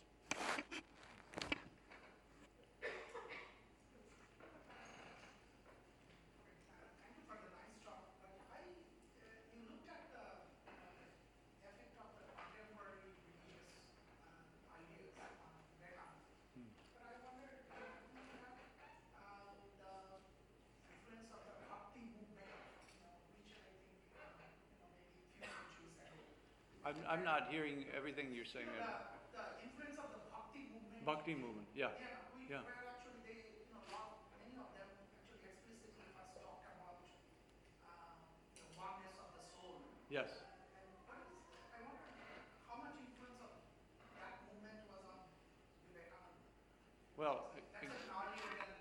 I'm not hearing everything you're saying. The influence of the Bhakti movement. Bhakti movement, yeah. Yeah, Yeah. where actually they, many of them actually explicitly first talked about the oneness of the soul. Yes. And what is, I wonder how much influence of that movement was on Vivekananda. Well, That's an earlier than,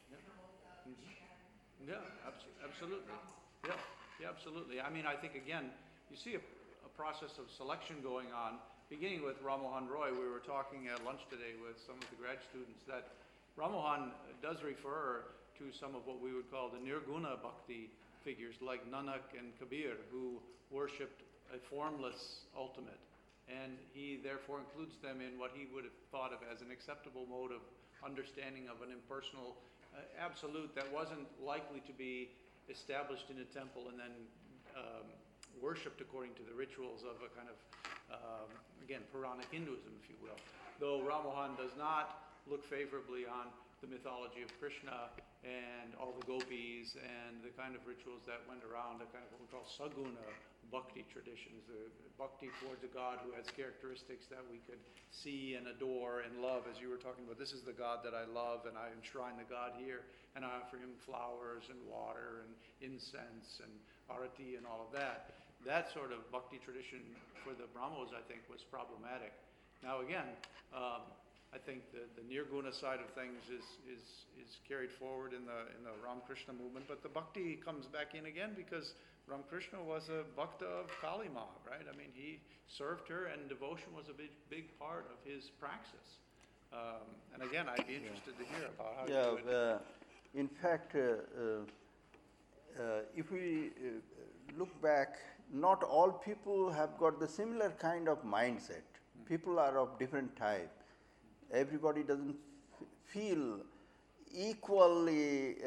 yeah, absolutely. Yeah, yeah, absolutely. I mean, I think, again, you see a process of selection going on, beginning with Ramohan Roy. We were talking at lunch today with some of the grad students that Ramohan does refer to some of what we would call the Nirguna Bhakti figures, like Nanak and Kabir, who worshipped a formless ultimate. And he therefore includes them in what he would have thought of as an acceptable mode of understanding of an impersonal absolute that wasn't likely to be established in a temple and then worshipped according to the rituals of a kind of, again, Puranic Hinduism, if you will. Though Ramohan does not look favorably on the mythology of Krishna and all the gopis and the kind of rituals that went around, the kind of what we call saguna bhakti traditions, the bhakti towards a God who has characteristics that we could see and adore and love, as you were talking about. This is the God that I love, and I enshrine the God here, and I offer him flowers and water and incense and arati and all of that. That sort of bhakti tradition for the Brahmos, I think, was problematic. Now again, I think the Nirguna side of things is carried forward in the Ramakrishna movement, but the bhakti comes back in again because Ramakrishna was a bhakta of Kali Ma, right? I mean, he served her, and devotion was a big part of his praxis. And again, I'd be interested to hear about how you would... In fact, if we look back, not all people have got the similar kind of mindset. People are of different type. Everybody doesn't feel equally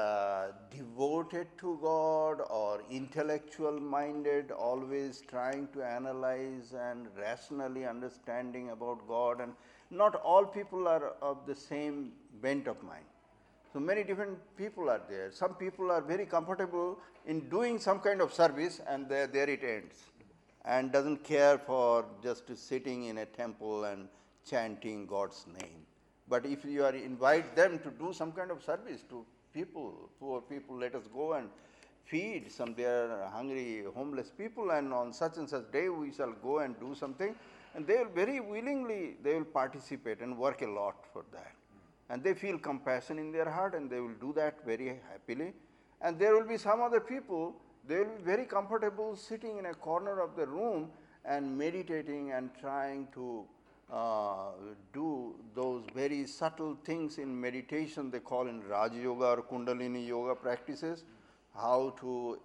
devoted to God or intellectual minded, always trying to analyze and rationally understanding about God, and not all people are of the same bent of mind. So many different people are there. Some people are very comfortable in doing some kind of service, and there it ends, and doesn't care for just sitting in a temple and chanting God's name. But if you invite them to do some kind of service to people, poor people, let us go and feed some their hungry homeless people, and on such and such day we shall go and do something, and they will very willingly, they will participate and work a lot for that. And they feel compassion in their heart, and they will do that very happily. And there will be some other people, they will be very comfortable sitting in a corner of the room and meditating and trying to do those very subtle things in meditation they call in Raja Yoga or Kundalini Yoga practices, how to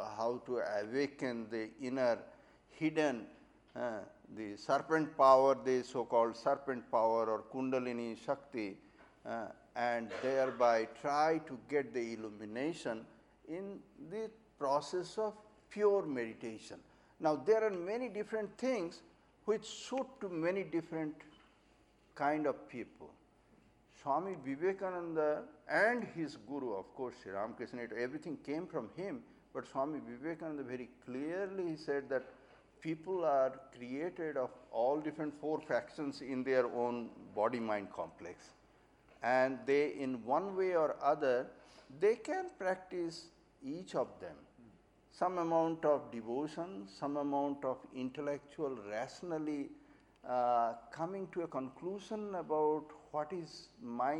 awaken the inner hidden, the serpent power, the so-called serpent power or Kundalini Shakti, and thereby try to get the illumination in the process of pure meditation. Now there are many different things which suit to many different kind of people. Swami Vivekananda and his guru, of course, Sri Ramakrishna, everything came from him, but Swami Vivekananda very clearly said that people are created of all different four factions in their own body-mind complex. And they, in one way or other, they can practice each of them. Some amount of devotion, some amount of intellectual, rationally coming to a conclusion about what is my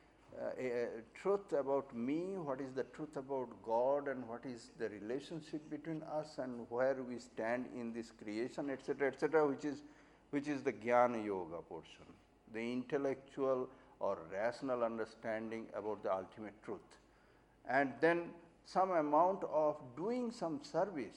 truth about me, what is the truth about God, and what is the relationship between us and where we stand in this creation, etc., which is the Jnana Yoga portion, the intellectual or rational understanding about the ultimate truth. And then some amount of doing some service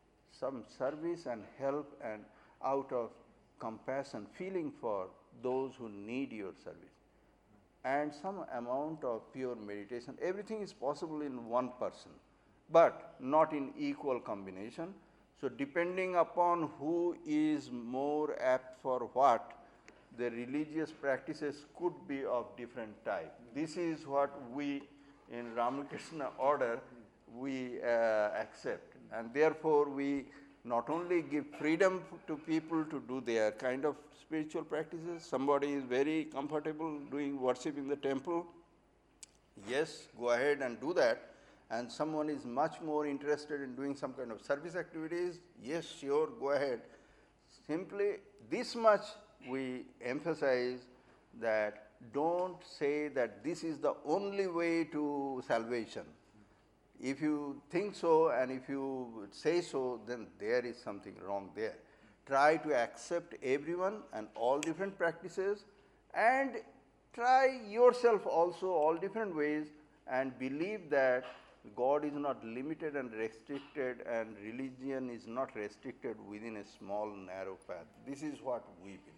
and help, and out of compassion, feeling for those who need your service, and some amount of pure meditation. Everything is possible in one person, but not in equal combination. So depending upon who is more apt for what, the religious practices could be of different type. This is what we in Ramakrishna order we accept, and therefore we not only give freedom to people to do their kind of spiritual practices. Somebody is very comfortable doing worship in the temple. Yes, go ahead and do that. And someone is much more interested in doing some kind of service activities. Yes, sure, go ahead. Simply this much we emphasize, that don't say that this is the only way to salvation. If you think so and if you say so, then there is something wrong there. Try to accept everyone and all different practices, and try yourself also all different ways, and believe that God is not limited and restricted, and religion is not restricted within a small narrow path. This is what we believe.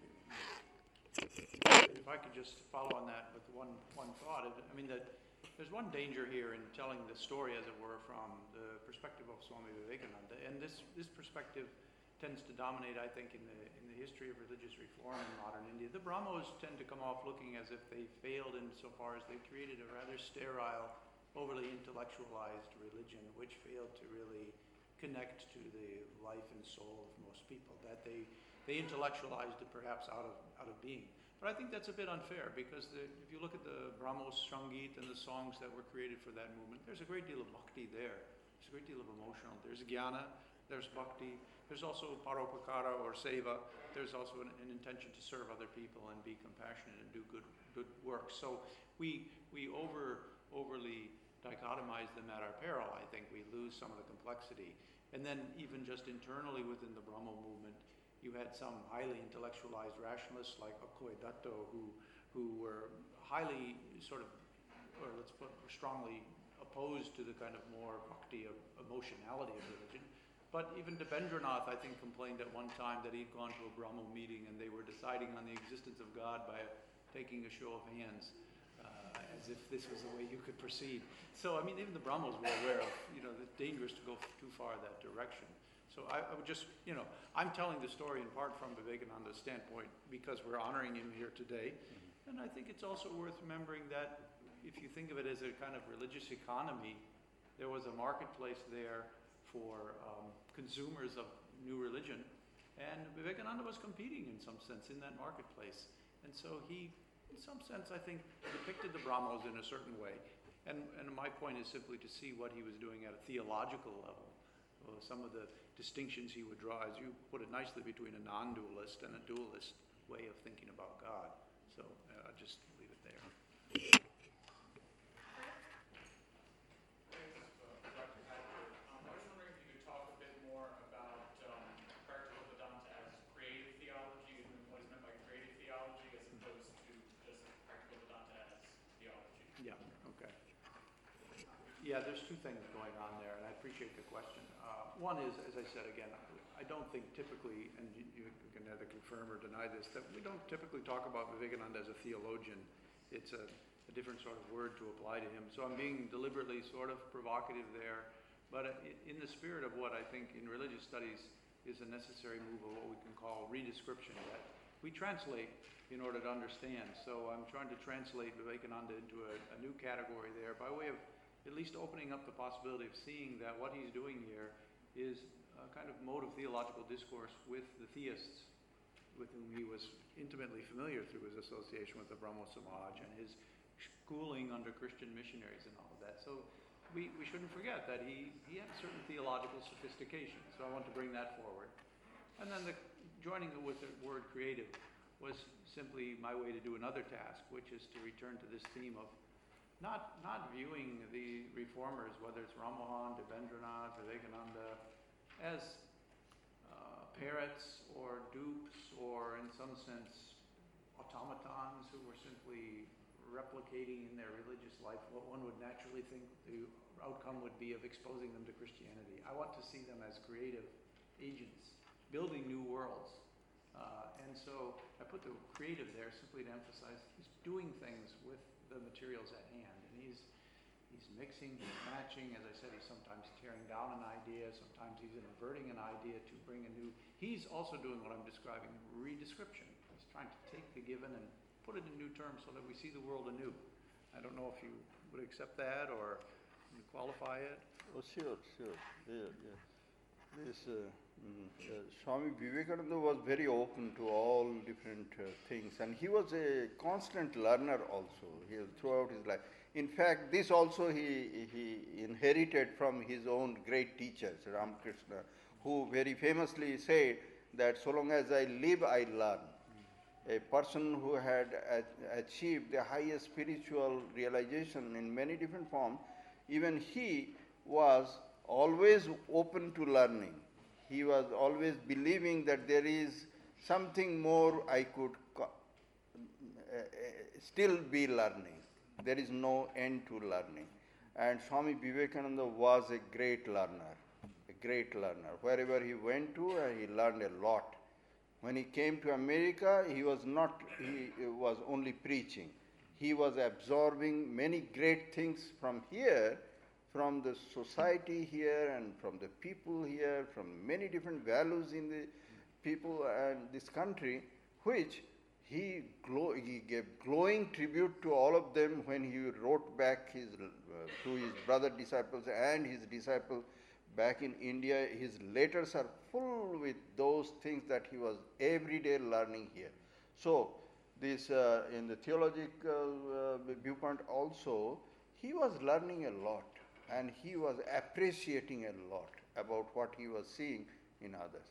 If I could just follow on that with one thought, I mean that there's one danger here in telling the story, as it were, from the perspective of Swami Vivekananda, and this perspective tends to dominate, I think, in the history of religious reform in modern India. The Brahmos tend to come off looking as if they failed insofar as they created a rather sterile, overly intellectualized religion, which failed to really connect to the life and soul of most people. That they intellectualized it perhaps out of being. But I think that's a bit unfair, because if you look at the Brahmos Sangit and the songs that were created for that movement, there's a great deal of bhakti there. There's a great deal of emotional. There's jnana, there's bhakti, there's also paropakara or seva. There's also an intention to serve other people and be compassionate and do good work. So we overly dichotomize them at our peril. I think we lose some of the complexity. And then even just internally within the Brahmo movement, you had some highly intellectualized rationalists like Akhoy Datto who were highly sort of, or let's put strongly opposed to the kind of more bhakti of emotionality of religion. But even Debendranath, I think, complained at one time that he'd gone to a Brahmo meeting and they were deciding on the existence of God by taking a show of hands, as if this was the way you could proceed. So, I mean, even the Brahmos were aware of, it's dangerous to go too far that direction. So I would just, I'm telling the story in part from Vivekananda's standpoint because we're honoring him here today. And I think it's also worth remembering that if you think of it as a kind of religious economy, there was a marketplace there for consumers of new religion. And Vivekananda was competing in some sense in that marketplace. And so he, in some sense, I think, depicted the Brahmos in a certain way. And my point is simply to see what he was doing at a theological level. Some of the distinctions he would draw, as you put it nicely, between a non-dualist and a dualist way of thinking about God. So I'll just leave it there. Dr. Hatcher, I was wondering if you could talk a bit more about practical Vedanta as creative theology, and what is meant by creative theology as opposed to just practical Vedanta as theology. Yeah, okay. Yeah, there's two things going on there, and I appreciate the question. One is, as I said again, I don't think typically, and you can either confirm or deny this, that we don't typically talk about Vivekananda as a theologian. It's a different sort of word to apply to him. So I'm being deliberately sort of provocative there, but in the spirit of what I think in religious studies is a necessary move of what we can call redescription, that we translate in order to understand. So I'm trying to translate Vivekananda into a new category there by way of at least opening up the possibility of seeing that what he's doing here is a kind of mode of theological discourse with the theists with whom he was intimately familiar through his association with the Brahmo Samaj and his schooling under Christian missionaries and all of that. So we shouldn't forget that he had certain theological sophistication. So I want to bring that forward. And then joining it with the word creative was simply my way to do another task, which is to return to this theme of not viewing the reformers, whether it's Ramamohan, Debendranath, Vivekananda, as parrots or dupes or in some sense automatons who were simply replicating in their religious life what one would naturally think the outcome would be of exposing them to Christianity. I want to see them as creative agents, building new worlds. And so I put the creative there simply to emphasize he's doing things with the materials at hand. And he's mixing, he's matching. As I said, he's sometimes tearing down an idea, sometimes he's inverting an idea to bring a new. He's also doing what I'm describing, redescription. He's trying to take the given and put it in new terms so that we see the world anew. I don't know if you would accept that or qualify it. Oh, sure. Yeah. Swami Vivekananda was very open to all different things, and he was a constant learner also throughout his life. In fact, this also he inherited from his own great teachers, Ramakrishna, who very famously said that so long as I live, I learn. A person who had achieved the highest spiritual realization in many different forms, even he was always open to learning. He was always believing that there is something more I could still be learning. There is no end to learning. And Swami Vivekananda was a great learner, a great learner. Wherever he went to, he learned a lot. When he came to America, he was only preaching. He was absorbing many great things from here, from the society here and from the people here, from many different values in the people and this country, which he gave glowing tribute to all of them when he wrote back to his brother disciples and his disciples back in India. His letters are full with those things that he was every day learning here. So this in the theological viewpoint also, he was learning a lot and he was appreciating a lot about what he was seeing in others.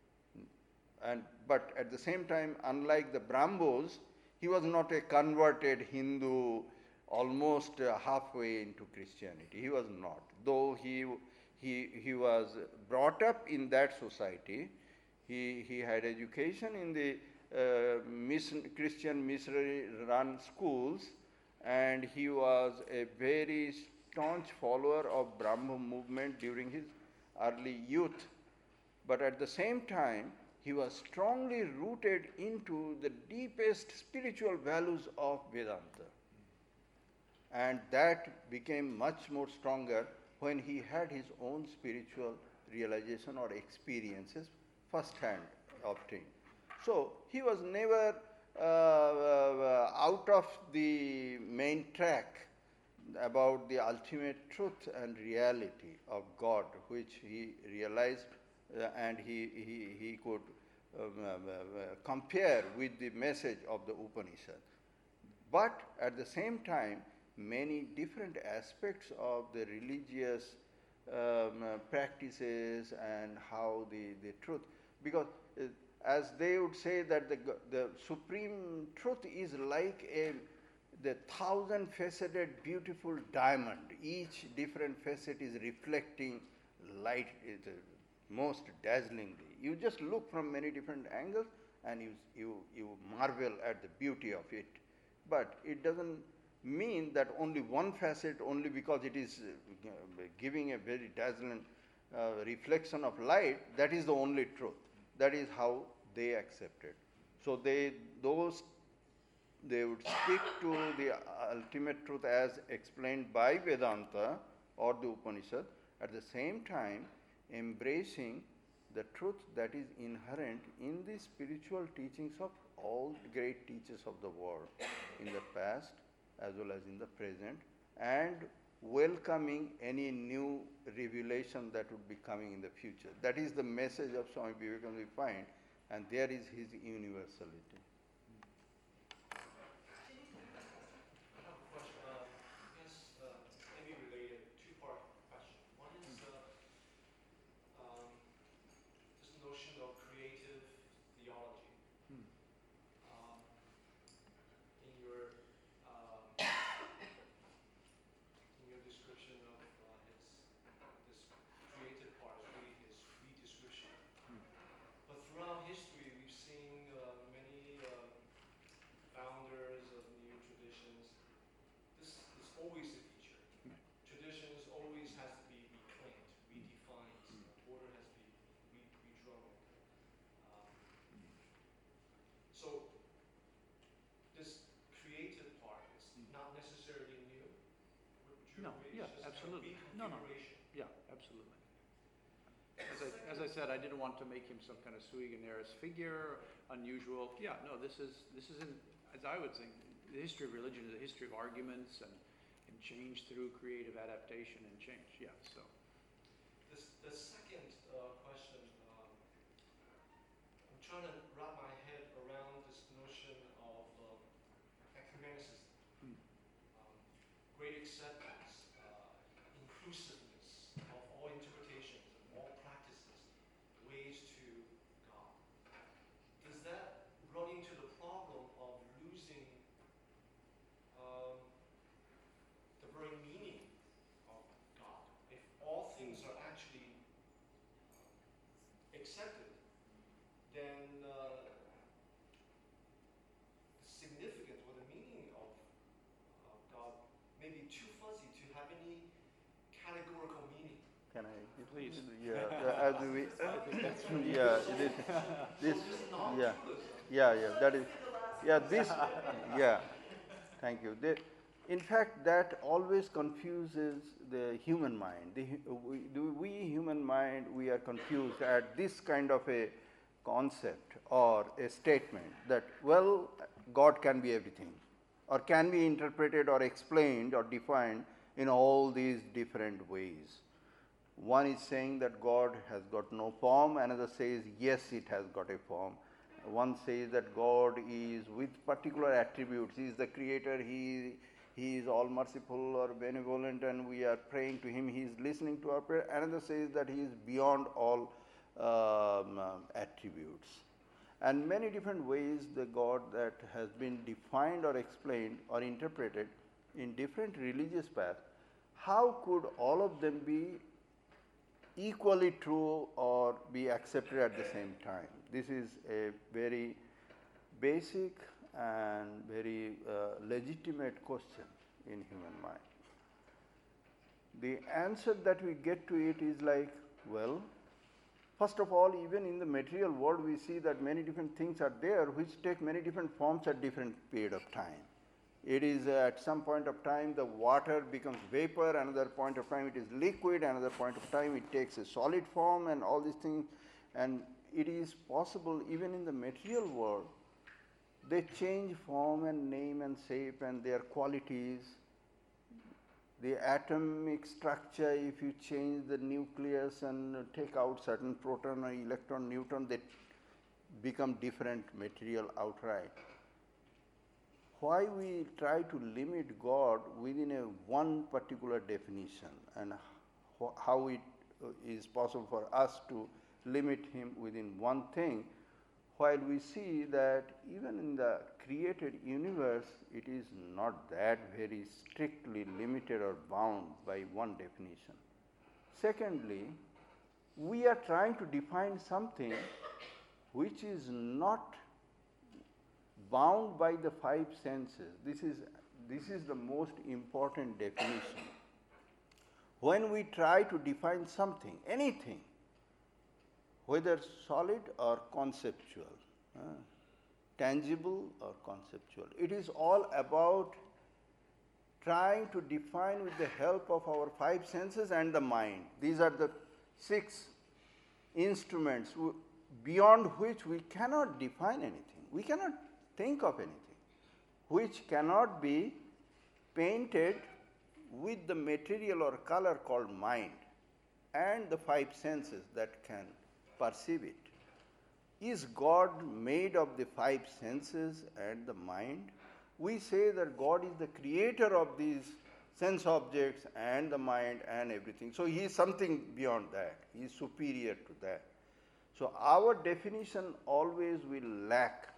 But at the same time, unlike the Brahmos, he was not a converted Hindu almost halfway into Christianity. He was not. Though he was brought up in that society, he had education in the Christian missionary-run schools, and he was a very staunch follower of Brahmo movement during his early youth. But at the same time, he was strongly rooted into the deepest spiritual values of Vedanta. And that became much more stronger when he had his own spiritual realization or experiences first-hand obtained. So he was never out of the main track about the ultimate truth and reality of God, which he realized and he could compare with the message of the Upanishad. But at the same time, many different aspects of the religious practices and how the truth, because as they would say that the supreme truth is like the 1,000-faceted beautiful diamond. Each different facet is reflecting light most dazzlingly. You just look from many different angles and you marvel at the beauty of it. But it doesn't mean that only one facet, only because it is giving a very dazzling reflection of light, that is the only truth. That is how they accepted. So they would stick to the ultimate truth as explained by Vedanta or the Upanishad, at the same time embracing the truth that is inherent in the spiritual teachings of all the great teachers of the world in the past as well as in the present, and welcoming any new revelation that would be coming in the future. That is the message of Swami Vivekananda we find, and there is his universality. Maybe related, two-part question. One is this notion of creative theology. In your description of this creative part is really his free description. But throughout history, we've seen many founders of new traditions. This is always a feature. Traditions always has to be reclaimed, redefined. Order has to be redrawn. So this creative part is not necessarily new. Would you No, agree? yeah, It's just absolutely. a No, no. reconfiguration. Yeah, absolutely. As I said, I didn't want to make him some kind of sui generis figure, unusual. Yeah, no, this is as I would think, the history of religion is a history of arguments and change through creative adaptation and change. Yeah, so. The second question trying to wrap my head around this notion of ecumenicism, great acceptance, inclusiveness of all interpretations and all practices, ways to God. Does that run into the problem of losing the very meaning of God? If all things are actually accepted, then the significance or the meaning of God may be too fuzzy to have any categorical meaning. Can I? Please. Yeah, as we, yeah, this, yeah, that is, yeah, this, yeah, thank you. In fact, that always confuses the human mind. We human mind, we are confused at this kind of a concept or a statement that, well, God can be everything, or can be interpreted or explained or defined in all these different ways. One is saying that God has got no form, another says yes, it has got a form. One says that God is with particular attributes. He is the creator, he is all merciful or benevolent, and we are praying to him, he is listening to our prayer. Another says that he is beyond all attributes. And many different ways the God that has been defined or explained or interpreted in different religious paths, how could all of them be equally true or be accepted at the same time? This is a very basic and very legitimate question in human mind. The answer that we get to it is like, well, first of all, even in the material world, we see that many different things are there which take many different forms at different period of time. It is at some point of time the water becomes vapor, another point of time it is liquid, another point of time it takes a solid form, and all these things. And it is possible even in the material world, they change form and name and shape and their qualities. The atomic structure, if you change the nucleus and take out certain proton or electron, neutron, they become different material outright. Why we try to limit God within a one particular definition, and how it is possible for us to limit him within one thing, while we see that even in the created universe, it is not that very strictly limited or bound by one definition. Secondly, we are trying to define something which is not bound by the five senses. This is the most important definition. When we try to define something, anything, whether solid or conceptual, tangible or conceptual, it is all about trying to define with the help of our five senses and the mind. These are the six instruments beyond which we cannot define anything. We cannot think of anything which cannot be painted with the material or color called mind and the five senses that can perceive it. Is God made of the five senses and the mind? We say that God is the creator of these sense objects and the mind and everything. So he is something beyond that. He is superior to that. So our definition always will lack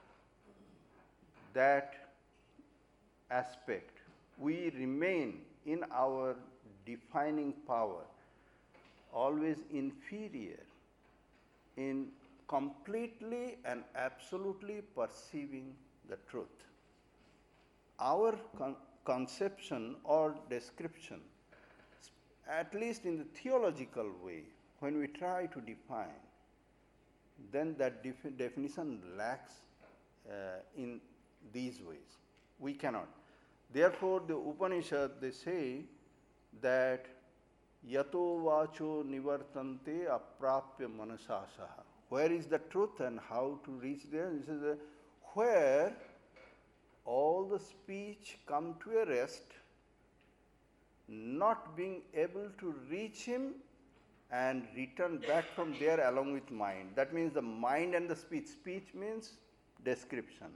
that aspect. We remain in our defining power always inferior in completely and absolutely perceiving the truth. Our conception or description, at least in the theological way, when we try to define, then that definition lacks in these ways. We cannot. Therefore, the Upanishad, they say that yato vacho nivartante aprapya manasasaha. Where is the truth and how to reach there? This is where all the speech come to a rest, not being able to reach him and return back from there along with mind. That means the mind and the speech. Speech means description.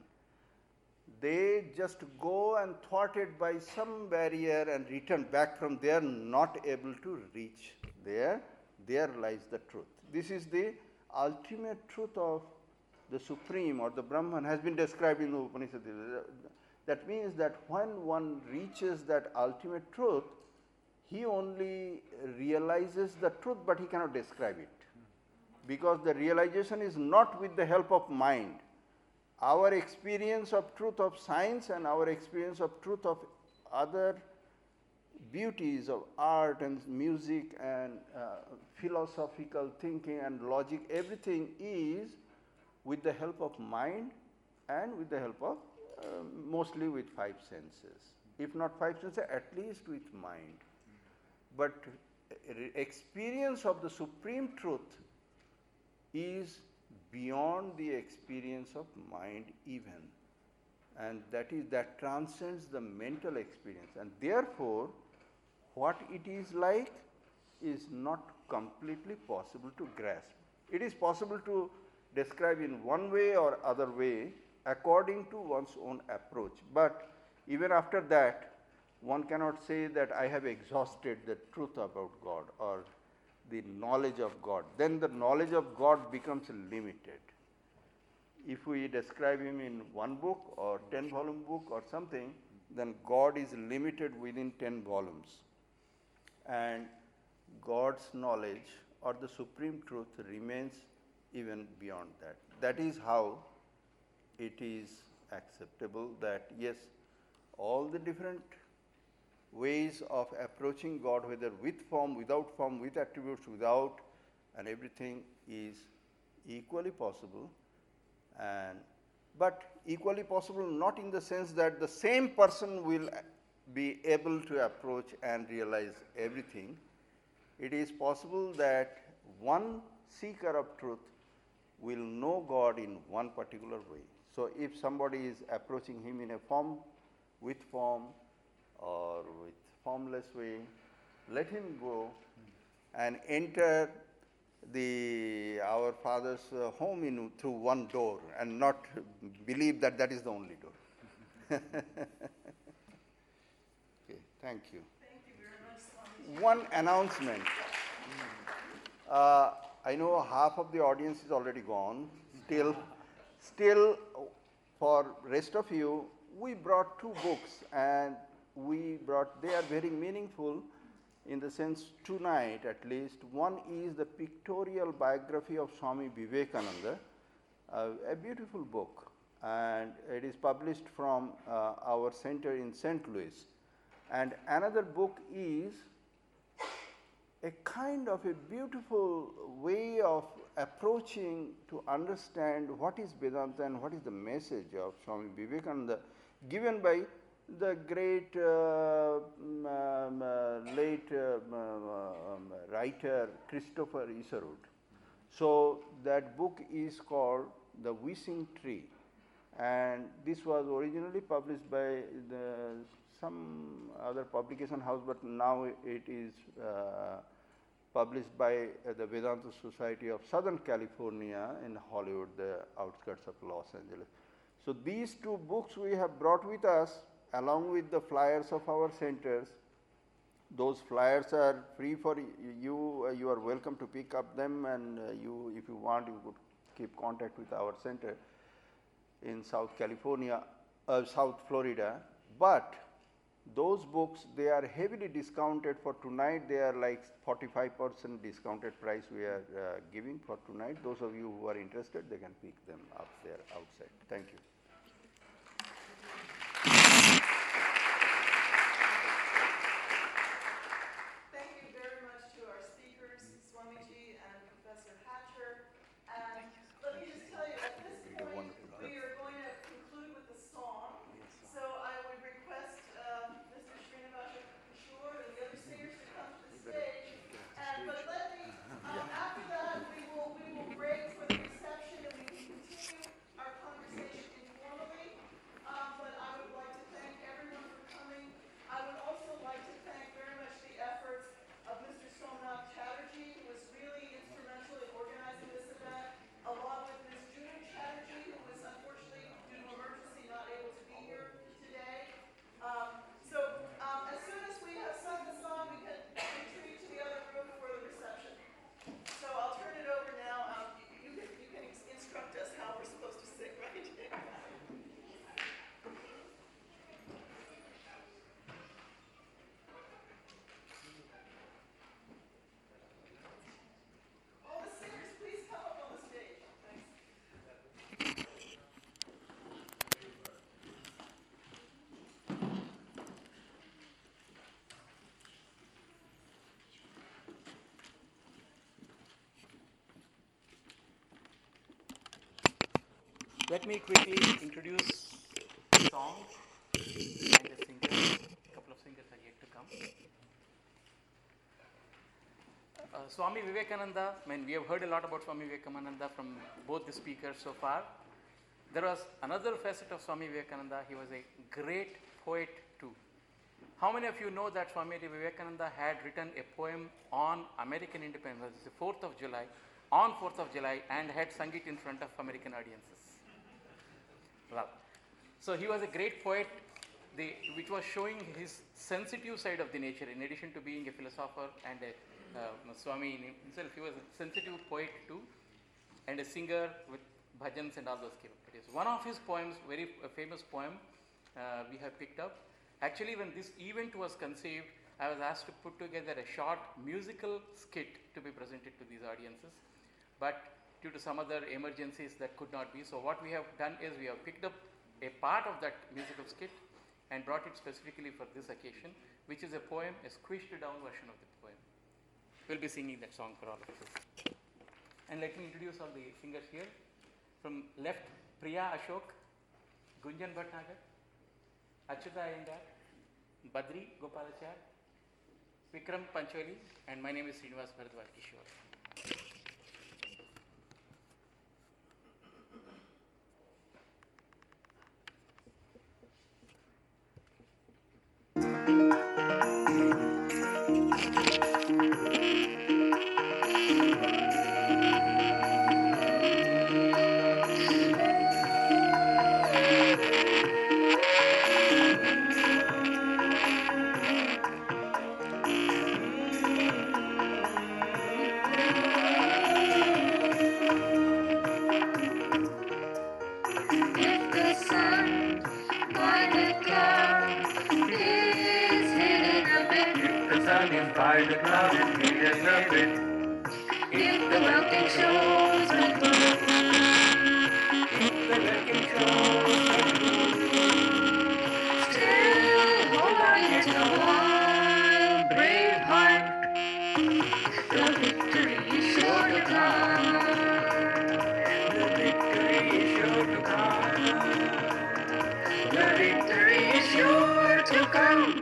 They just go and thwarted by some barrier and return back from there, not able to reach there. There lies the truth. This is the ultimate truth of the Supreme or the Brahman, has been described in the Upanishad. That means that when one reaches that ultimate truth, he only realizes the truth, but he cannot describe it. Because the realization is not with the help of mind. Our experience of truth of science and our experience of truth of other beauties of art and music and philosophical thinking and logic, everything is with the help of mind and with the help of mostly with five senses. If not five senses, at least with mind. But experience of the supreme truth is beyond the experience of mind even, and that transcends the mental experience, and therefore what it is like is not completely possible to grasp. It is possible to describe in one way or other way according to one's own approach, but even after that one cannot say that I have exhausted the truth about God or the knowledge of God. Then the knowledge of God becomes limited. If we describe him in one book or 10-volume book or something, then God is limited within 10 volumes. And God's knowledge or the supreme truth remains even beyond that. That is how it is acceptable that yes, all the different ways of approaching God, whether with form, with attributes, without, and everything is equally possible, but equally possible not in the sense that the same person will be able to approach and realize everything. It is possible that one seeker of truth will know God in one particular way. So if somebody is approaching him in a form, with form, or with formless way, let him go and enter our Father's home through one door and not believe that that is the only door. Okay, thank you. Thank you very much, Swamiji. One announcement. I know half of the audience is already gone. Still, for rest of you, we brought two books, and they are very meaningful in the sense tonight at least. One is the pictorial biography of Swami Vivekananda, a beautiful book, and it is published from our center in St. Louis. And another book is a kind of a beautiful way of approaching to understand what is Vedanta and what is the message of Swami Vivekananda, given by the great late writer Christopher Isherwood. So that book is called The Wishing Tree, and this was originally published by some other publication house, but now it is published by the Vedanta Society of Southern California in Hollywood, the outskirts of Los Angeles. So these two books we have brought with us along with the flyers of our centers. Those flyers are free for you. You are welcome to pick up them, and if you want, you could keep contact with our center in South Florida. But those books, they are heavily discounted for tonight. They are like 45% discounted price we are giving for tonight. Those of you who are interested, they can pick them up there outside. Thank you. Thank you very much to our speakers, Swamiji and Professor Hatcher. And let me just tell you, at this point, we are going to conclude with a song. So I would request Mr. Srinivasa Kishore and the other singers to come to the stage. But let me, after that, we will break for the reception, and we can continue our conversation in Let me quickly introduce the song and the singers. A couple of singers are yet to come. Swami Vivekananda, I mean, we have heard a lot about Swami Vivekananda from both the speakers so far. There was another facet of Swami Vivekananda. He was a great poet too. How many of you know that Swami Vivekananda had written a poem on American independence, the 4th of July, on 4th of July, and had sung it in front of American audiences? Well, so he was a great poet, which was showing his sensitive side of the nature. In addition to being a philosopher and a Swami himself, he was a sensitive poet too, and a singer with bhajans and all those capabilities. One of his poems, very famous poem, we have picked up. Actually, when this event was conceived, I was asked to put together a short musical skit to be presented to these audiences, but due to some other emergencies that could not be. So what we have done is we have picked up a part of that musical skit and brought it specifically for this occasion, which is a poem, a squished down version of the poem. We'll be singing that song for all of you. And let me introduce all the singers here. From left, Priya Ashok, Gunjan Bhatnagar, Achyuta Iyengar, Badri Gopalachar, Vikram Pancholi, and my name is Srinivas Bharadwaj Kishore. By the cloud and hidden a bit. If the melting shows me through, if the melting shows me through, still hold on yet a while, brave heart. The victory is sure to come. The victory is sure to come. The victory is sure to come.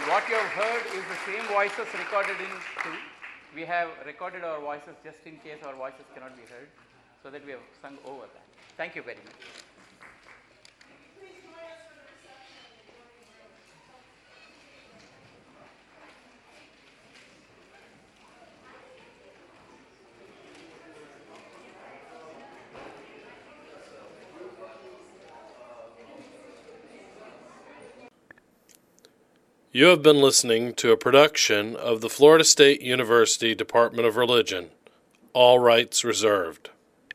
what you have heard is the same voices recorded in two. We have recorded our voices just in case our voices cannot be heard, so that we have sung over that. Thank you very much. Please join us for the reception in the adjoining room. You have been listening to a production of the Florida State University Department of Religion. All rights reserved.